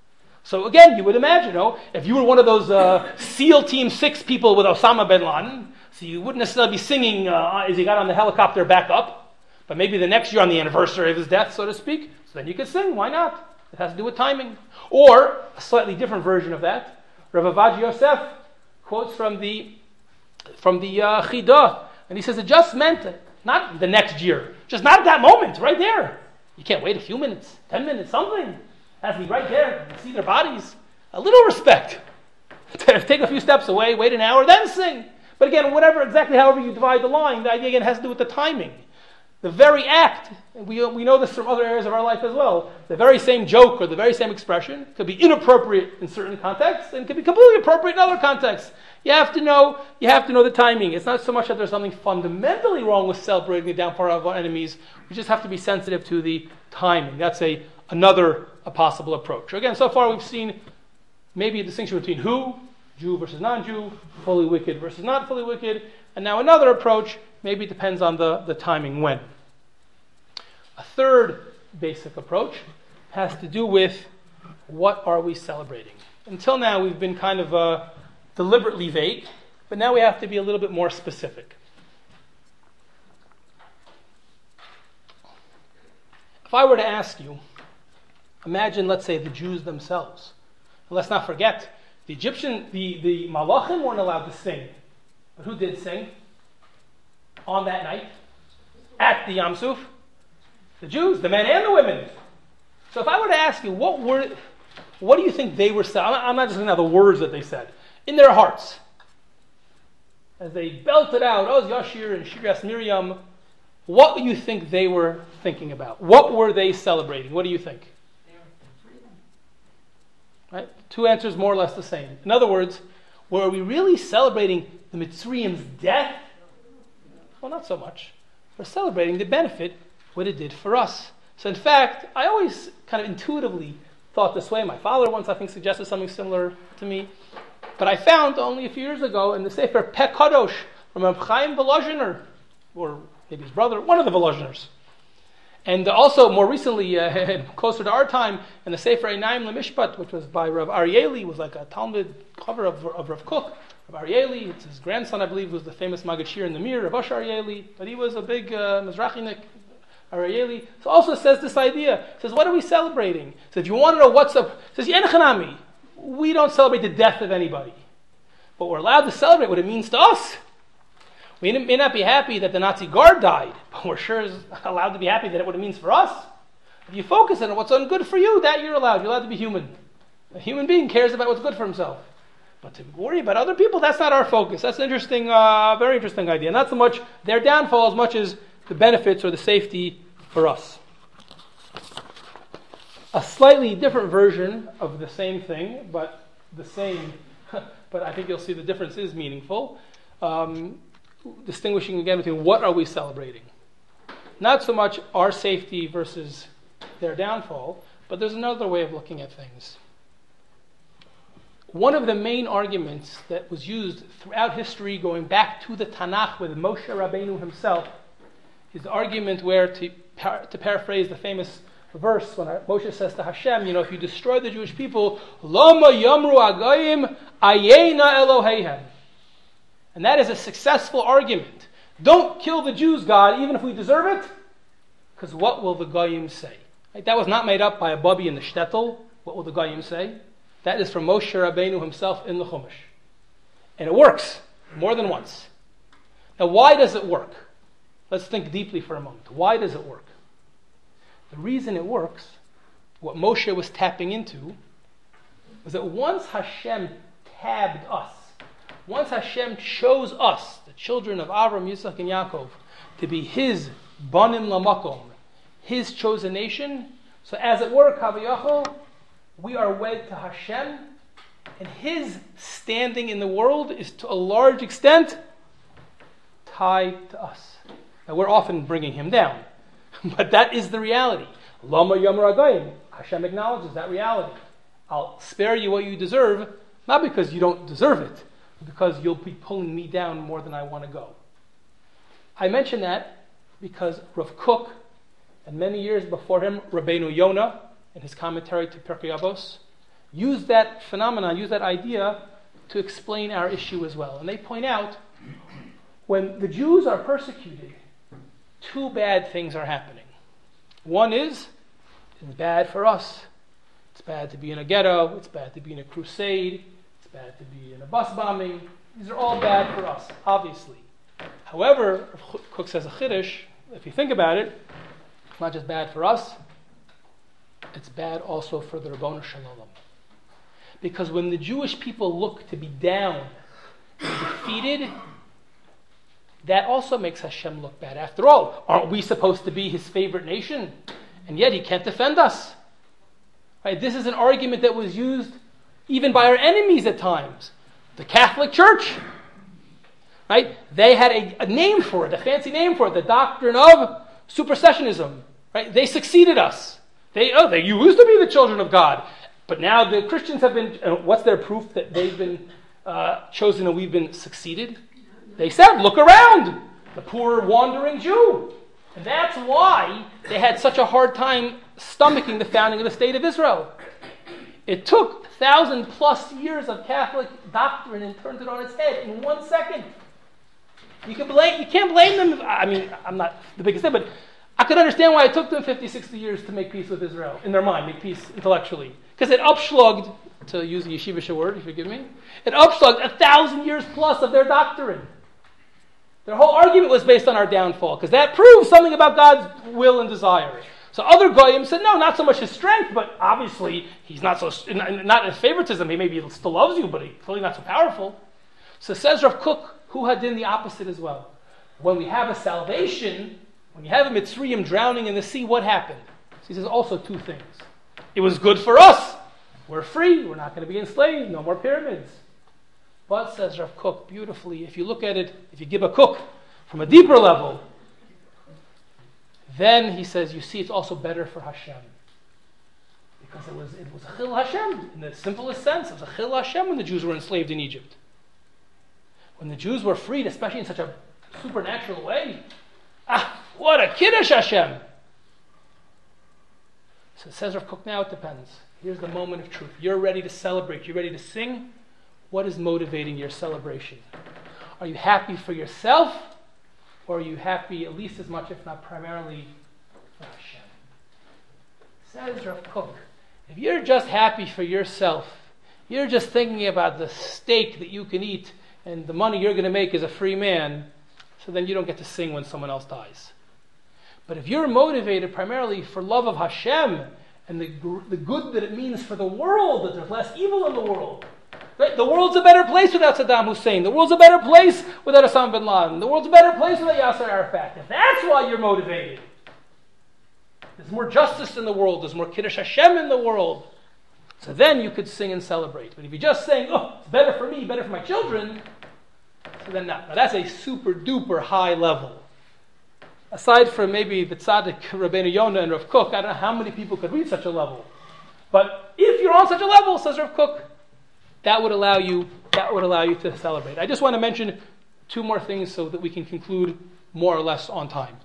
So again, you would imagine, you know, if you were one of those uh, SEAL Team six people with Osama bin Laden, so you wouldn't necessarily be singing uh, as he got on the helicopter back up, but maybe the next year on the anniversary of his death, so to speak, so then you could sing. Why not? It has to do with timing. Or a slightly different version of that. Rav Avad Yosef quotes from the from the uh, Chidah, and he says it just meant not the next year, just not at that moment, right there. You can't wait a few minutes, ten minutes, something. It has to be right there. You see their bodies. A little respect. Take a few steps away, wait an hour, then sing. But again, whatever, exactly however you divide the line, the idea again has to do with the timing. The very act, and we, we know this from other areas of our life as well, the very same joke or the very same expression could be inappropriate in certain contexts and could be completely appropriate in other contexts. You have to know, you have to know the timing. It's not so much that there's something fundamentally wrong with celebrating the downfall of our enemies. We just have to be sensitive to the timing. That's a another a possible approach. Again, so far we've seen maybe a distinction between who, Jew versus non-Jew, fully wicked versus not fully wicked, and now another approach, maybe it depends on the, the timing when. A third basic approach has to do with what are we celebrating. Until now we've been kind of uh, deliberately vague, but now we have to be a little bit more specific. If I were to ask you, imagine, let's say, the Jews themselves. And let's not forget, the Egyptian, the, the Malachim weren't allowed to sing. But who did sing on that night at the Yam Suf? The Jews, the men and the women. So if I were to ask you, what were, what do you think they were saying? I'm not just going to have the words that they said. In their hearts. As they belted out, Oz Yashir and Shiras Miriam, what do you think they were thinking about? What were they celebrating? What do you think? Right? Two answers more or less the same. In other words, were we really celebrating the Mitzrayim's death? Well, not so much. We're celebrating the benefit, what it did for us. So in fact, I always kind of intuitively thought this way. My father once, I think, suggested something similar to me. But I found only a few years ago in the Sefer Peh Kadosh from Reb Chaim Volozhiner, or maybe his brother, one of the Volozhiners. And also, more recently, uh, closer to our time, in the Sefer Einayim LeMishpat, which was by Rav Arieli, was like a Talmud cover of, of Rav Kook. Rav Arieli, it's his grandson, I believe, who was the famous Maggid Shir in the Mir, Rav Asher Arieli, but he was a big uh, Mizrachinik, Arieli. So also says this idea, says, what are we celebrating? Says, if you want to know what's up, says, Yenechanami, we don't celebrate the death of anybody. But we're allowed to celebrate what it means to us. We may not be happy that the Nazi guard died, but we're sure allowed to be happy that what it means for us. If you focus on what's good for you, that you're allowed. You're allowed to be human. A human being cares about what's good for himself. But to worry about other people, that's not our focus. That's an interesting, uh, very interesting idea. Not so much their downfall as much as the benefits or the safety for us. A slightly different version of the same thing, but the same, but I think you'll see the difference is meaningful. Um, distinguishing again between what are we celebrating. Not so much our safety versus their downfall, But there's another way of looking at things. One of the main arguments that was used throughout history, going back to the Tanakh with Moshe Rabbeinu himself, is the argument where, to, par- to paraphrase the famous verse, when Moshe says to Hashem, you know, if you destroy the Jewish people, Lama Yamru Agayim Ayena Eloheihem. And that is a successful argument. Don't kill the Jews, God, even if we deserve it, because what will the Goyim say? Right? That was not made up by a bubby in the shtetl. What will the Goyim say? That is from Moshe Rabbeinu himself in the Chumash. And it works more than once. Now, why does it work? Let's think deeply for a moment. Why does it work? The reason it works, what Moshe was tapping into, was that once Hashem tabbed us, once Hashem chose us, the children of Avram, Yitzchak, and Yaakov, to be His banim lamakom, His chosen nation, so as it were, Kaviyachol, we are wed to Hashem, and His standing in the world is to a large extent tied to us. Now we're often bringing Him down, but that is the reality. Lama Yamar Agayim. Hashem acknowledges that reality. I'll spare you what you deserve, not because you don't deserve it, but because you'll be pulling me down more than I want to go. I mention that because Rav Kook, and many years before him, Rabbeinu Yonah, in his commentary to Pirkei Avos, used that phenomenon, used that idea to explain our issue as well. And they point out, when the Jews are persecuted, two bad things are happening. One is, it's bad for us. It's bad to be in a ghetto. It's bad to be in a crusade. It's bad to be in a bus bombing. These are all bad for us, obviously. However, Kook says a chiddush, if you think about it, it's not just bad for us, it's bad also for the Rabbanu Shalom. Because when the Jewish people look to be down and defeated, that also makes Hashem look bad. After all, aren't we supposed to be His favorite nation? And yet He can't defend us. Right? This is an argument that was used even by our enemies at times. The Catholic Church. Right? They had a, a name for it, a fancy name for it, the doctrine of supersessionism. Right? They succeeded us. They, oh, they used to be the children of God. But now the Christians have been, uh, what's their proof that they've been uh, chosen and we've been succeeded? They said, look around, the poor wandering Jew. And that's why they had such a hard time stomaching the founding of the State of Israel. It took a thousand plus years of Catholic doctrine and turned it on its head in one second. You can blame, you can't blame them. I mean, I'm not the biggest thing, but I could understand why it took them fifty, sixty years to make peace with Israel, in their mind, make peace intellectually. Because it upshlugged, to use a yeshivish word, if you forgive me, it upshlugged a thousand years plus of their doctrine. Their whole argument was based on our downfall, because that proves something about God's will and desire. So other goyim said, no, not so much his strength, but obviously he's not so not in favoritism. He maybe still loves you, but he's clearly not so powerful. So says Rav Kook, who had done the opposite as well. When we have a salvation, when you have a Mitzrayim drowning in the sea, what happened? So he says also two things. It was good for us. We're free. We're not going to be enslaved. No more pyramids. But, says Rav Kook beautifully, if you look at it, if you give a cook from a deeper level, then he says, you see, it's also better for Hashem. Because it was it was a chil Hashem, in the simplest sense. It was a chil Hashem when the Jews were enslaved in Egypt. When the Jews were freed, especially in such a supernatural way, ah, what a kiddush Hashem! So it says Rav Kook, now it depends. Here's the moment of truth. You're ready to celebrate. You're ready to sing. What is motivating your celebration? Are you happy for yourself? Or are you happy at least as much, if not primarily, for Hashem? Says Rav Kook, if you're just happy for yourself, you're just thinking about the steak that you can eat and the money you're going to make as a free man, so then you don't get to sing when someone else dies. But if you're motivated primarily for love of Hashem and the, the good that it means for the world, that there's less evil in the world, right? The world's a better place without Saddam Hussein. The world's a better place without Osama bin Laden. The world's a better place without Yasser Arafat. If that's why you're motivated, there's more justice in the world. There's more Kiddush Hashem in the world. So then you could sing and celebrate. But if you're just saying, oh, it's better for me, better for my children, so then not. Now that's a super duper high level. Aside from maybe the tzaddik Rabbeinu Yonah and Rav Kook, I don't know how many people could reach such a level. But if you're on such a level, says Rav Kook, that would allow you that would allow you to celebrate. I just want to mention two more things so that we can conclude more or less on time.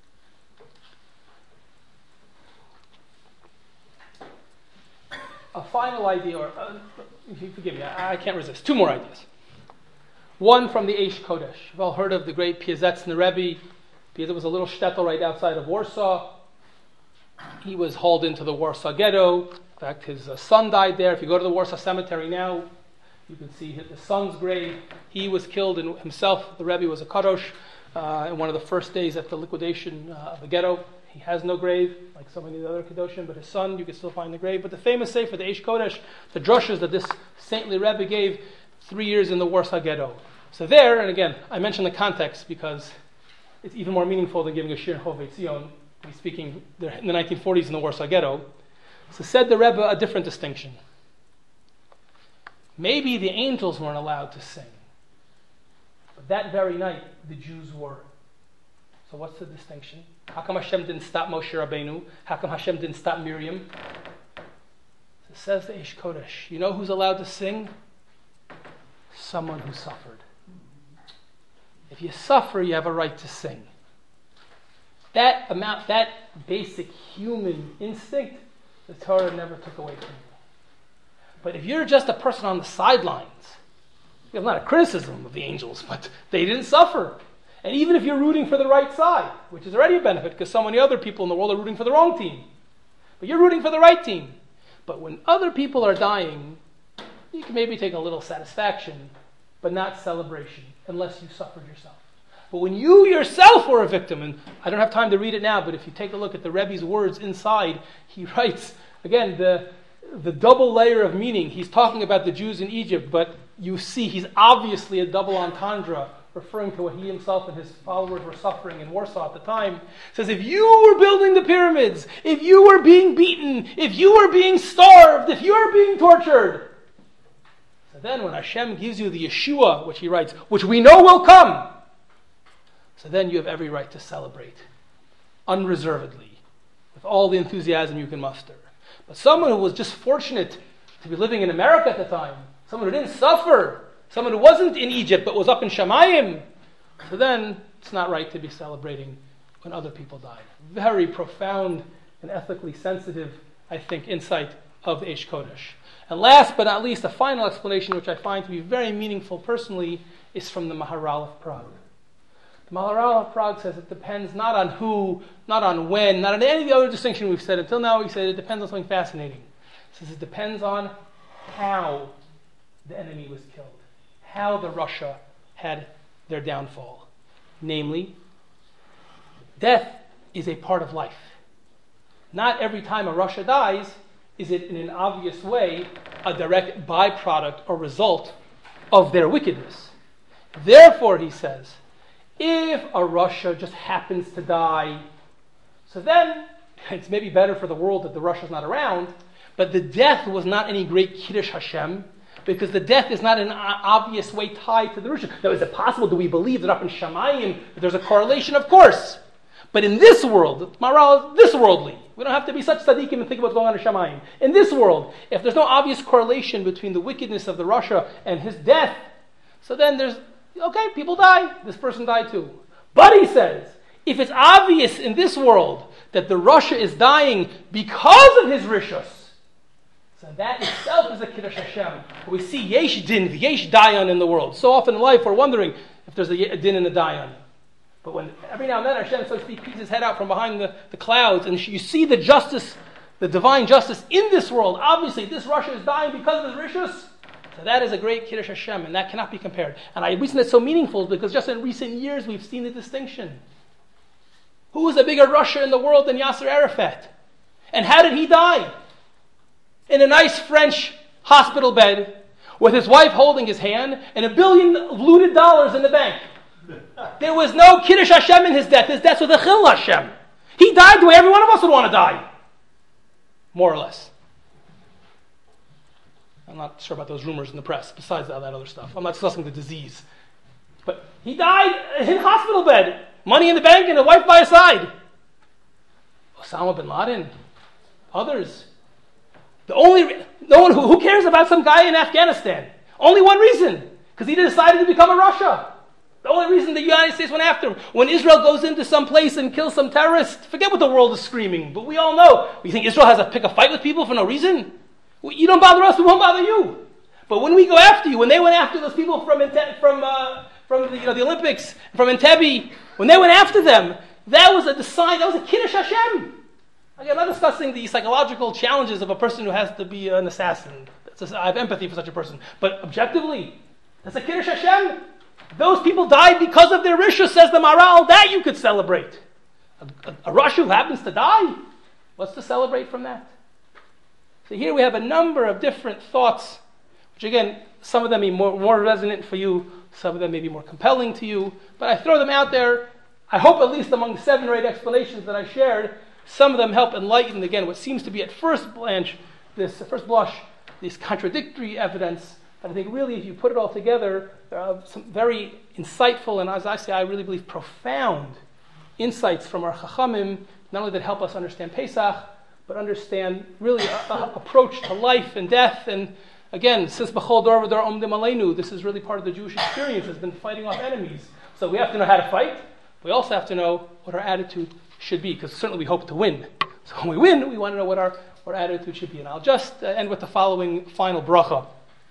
A final idea, or uh, if you forgive me, I, I can't resist. Two more ideas. One from the Eish Kodesh. You've all heard of the great Piazetzner Rebbe. Piazet was a little shtetl right outside of Warsaw. He was hauled into the Warsaw ghetto. In fact, his uh, son died there. If you go to the Warsaw Cemetery now, you can see his son's grave. He was killed in himself. The Rebbe was a kadosh uh, in one of the first days after the liquidation uh, of the ghetto. He has no grave, like so many of the other Kedoshim, but his son, you can still find the grave. But the famous sefer, the Eish Kodesh, the drushes that this saintly Rebbe gave three years in the Warsaw ghetto. So there, and again, I mention the context because it's even more meaningful than giving a shir in Hovei Tzion. He's speaking in the nineteen forties in the Warsaw ghetto. So said the Rebbe a different distinction. Maybe the angels weren't allowed to sing, but that very night the Jews were. So what's the distinction? How come Hashem didn't stop Moshe Rabbeinu? How come Hashem didn't stop Miriam? So says the Eish Kodesh, you know who's allowed to sing? Someone who suffered. If you suffer, you have a right to sing. That amount, that basic human instinct, the Torah never took away from you. But if you're just a person on the sidelines, it's not a criticism of the angels, but they didn't suffer. And even if you're rooting for the right side, which is already a benefit because so many other people in the world are rooting for the wrong team. But you're rooting for the right team. But when other people are dying, you can maybe take a little satisfaction, but not celebration, unless you suffered yourself. But when you yourself were a victim, and I don't have time to read it now, but if you take a look at the Rebbe's words inside, he writes, again, the, the double layer of meaning. He's talking about the Jews in Egypt, but you see he's obviously a double entendre, referring to what he himself and his followers were suffering in Warsaw at the time. It says, if you were building the pyramids, if you were being beaten, if you were being starved, if you were being tortured, so then when Hashem gives you the Yeshua, which he writes, which we know will come, so then you have every right to celebrate, unreservedly, with all the enthusiasm you can muster. But someone who was just fortunate to be living in America at the time, someone who didn't suffer, someone who wasn't in Egypt but was up in Shamayim, so then it's not right to be celebrating when other people died. Very profound and ethically sensitive, I think, insight of the Eish Kodesh. And last but not least, a final explanation which I find to be very meaningful personally is from the Maharal of Prague. The Maharal of Prague says it depends not on who, not on when, not on any of the other distinction we've said. Until now we said it depends on something fascinating. It says it depends on how the enemy was killed, how the Russia had their downfall. Namely, death is a part of life. Not every time a Russia dies is it in an obvious way a direct byproduct or result of their wickedness. Therefore, he says, if a Russia just happens to die, so then it's maybe better for the world that the Russia's not around, but the death was not any great Kiddush Hashem, because the death is not in an obvious way tied to the Russia. Now, is it possible, do we believe that up in Shamayim that there's a correlation? Of course. But in this world, Maharal is this worldly. We don't have to be such tzaddikim and think about what's going on in Shamayim. In this world, if there's no obvious correlation between the wickedness of the Russia and his death, so then there's, okay, people die. This person died too. But he says, if it's obvious in this world that the Russia is dying because of his rishus, so that itself is a Kiddush Hashem. We see yesh din, yesh dayan in the world. So often in life we're wondering if there's a din and a dayan. But when every now and then Hashem, so to speak, peeks his head out from behind the, the clouds, and you see the justice, the divine justice in this world. Obviously, this Russia is dying because of his rishus. So that is a great Kiddush Hashem, and that cannot be compared. And I reason it's so meaningful because just in recent years we've seen the distinction. Who is a bigger Russia in the world than Yasser Arafat? And how did he die? In a nice French hospital bed, with his wife holding his hand, and a billion looted dollars in the bank. There was no Kiddush Hashem in his death. His death was a Chil Hashem. He died the way every one of us would want to die. More or less. I'm not sure about those rumors in the press, besides all that other stuff. I'm not discussing the disease. But he died in a hospital bed. Money in the bank and a wife by his side. Osama bin Laden. Others. The only, no one, who, who cares about some guy in Afghanistan? Only one reason, because he decided to become a Russia. The only reason the United States went after him. When Israel goes into some place and kills some terrorists, forget what the world is screaming, but we all know. You think Israel has to pick a fight with people for no reason? You don't bother us, we won't bother you. But when we go after you, when they went after those people from Ente- from uh, from the, you know, the Olympics, from Entebbe, when they went after them, that was a sign, that was a Kiddush Hashem. Again, I'm not discussing the psychological challenges of a person who has to be an assassin. That's a, I have empathy for such a person. But objectively, that's a Kiddush Hashem. Those people died because of their Rishus, says the Maral. That you could celebrate. A, a, a Russia who happens to die, what's to celebrate from that? So here we have a number of different thoughts, which again, some of them may be more, more resonant for you, some of them may be more compelling to you, but I throw them out there. I hope at least among seven or eight explanations that I shared, some of them help enlighten, again, what seems to be at first blanch, this at first blush, this contradictory evidence. But I think really, if you put it all together, there are some very insightful and, as I say, I really believe profound insights from our Chachamim, not only that help us understand Pesach, but understand really an approach to life and death. And again, since B'chol Dor V'Dor Omdim Aleinu, this is really part of the Jewish experience, has been fighting off enemies. So we have to know how to fight. We also have to know what our attitude should be, because certainly we hope to win. So when we win, we want to know what our, what our attitude should be. And I'll just uh, end with the following final bracha.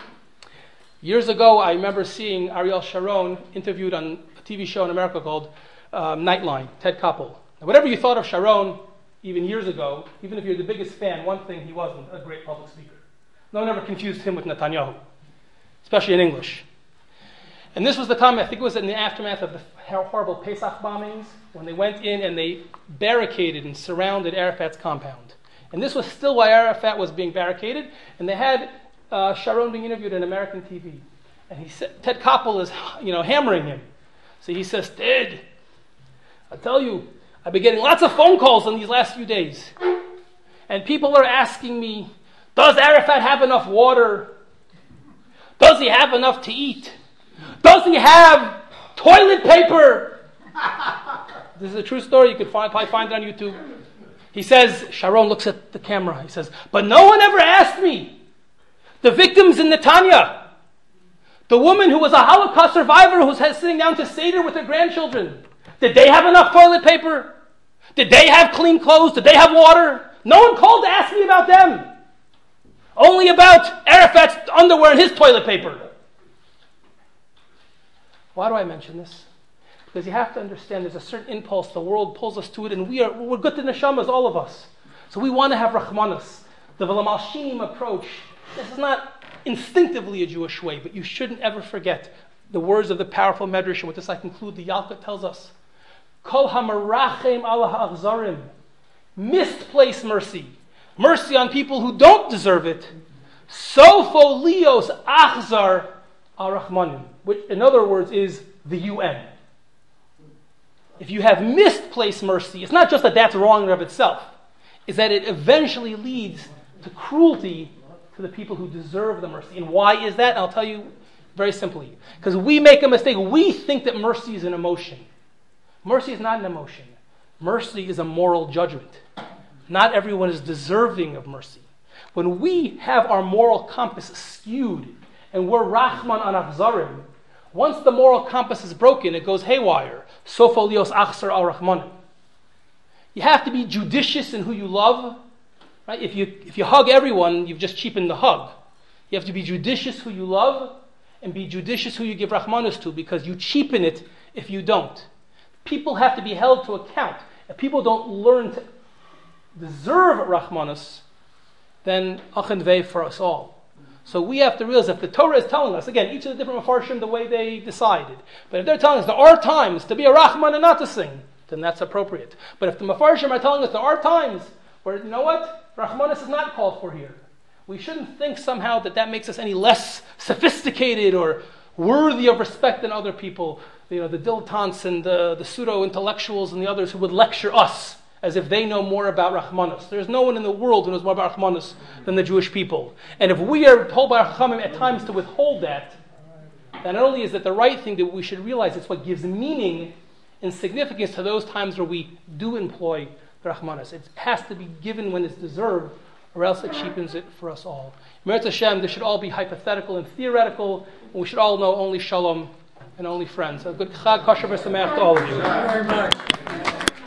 Years ago, I remember seeing Ariel Sharon interviewed on a T V show in America called um, Nightline, Ted Koppel. Now, whatever you thought of Sharon even years ago, even if you're the biggest fan, one thing, he wasn't a great public speaker. No one ever confused him with Netanyahu, especially in English. And this was the time, I think it was in the aftermath of the horrible Pesach bombings, when they went in and they barricaded and surrounded Arafat's compound. And this was still while Arafat was being barricaded, and they had uh, Sharon being interviewed on American T V. And he said, Ted Koppel is, you know, hammering him. So he says, Ted, I tell you, I've been getting lots of phone calls in these last few days. And people are asking me, does Arafat have enough water? Does he have enough to eat? Does he have toilet paper? This is a true story. You could find, probably find it on YouTube. He says, Sharon looks at the camera. He says, but no one ever asked me. The victims in Netanya, the woman who was a Holocaust survivor who's sitting down to Seder with her grandchildren, did they have enough toilet paper? Did they have clean clothes? Did they have water? No one called to ask me about them. Only about Arafat's underwear and his toilet paper. Why do I mention this? Because you have to understand there's a certain impulse, the world pulls us to it, and we are, we're good to neshamas, all of us. So we want to have rachmanas. The V'lamalshinim approach, this is not instinctively a Jewish way, but you shouldn't ever forget the words of the powerful Medrash, and with this I conclude, the Yalkut tells us, Kol hamarachem ala ha'achzarim, misplaced mercy, mercy on people who don't deserve it, sofo lios achzar arachmanim, which in other words is the U N. If you have misplaced mercy, it's not just that that's wrong in and of itself, it's that it eventually leads to cruelty to the people who deserve the mercy. And why is that? And I'll tell you very simply. Because we make a mistake. We think that mercy is an emotion. Mercy is not an emotion. Mercy is a moral judgment. Not everyone is deserving of mercy. When we have our moral compass skewed and we're Rahman an Achzarim, once the moral compass is broken, it goes haywire. Sofo lios achsar al Rahmanim. You have to be judicious in who you love. Right? If you if you hug everyone, you've just cheapened the hug. You have to be judicious who you love and be judicious who you give Rahmanus to, because you cheapen it if you don't. People have to be held to account. If people don't learn to deserve Rahmanus, then Achen Vei for us all. So we have to realize that the Torah is telling us, again, each of the different Mefarshim the way they decided. But if they're telling us there are times to be a Rahman and not to sing, then that's appropriate. But if the Mefarshim are telling us there are times where, you know what, Rahmanus is not called for here, we shouldn't think somehow that that makes us any less sophisticated or worthy of respect than other people. You know, the dilettantes and the, the pseudo-intellectuals and the others who would lecture us as if they know more about Rahmanus. There's no one in the world who knows more about Rahmanus than the Jewish people. And if we are told by Chachamim at times to withhold that, then not only is that the right thing, that we should realize it's what gives meaning and significance to those times where we do employ the Rahmanus. It has to be given when it's deserved, or else it cheapens it for us all. Meretz Hashem, this should all be hypothetical and theoretical, and we should all know only shalom and only friends. A good Chag Kosher V'Sameach to all of you. Thank you very much.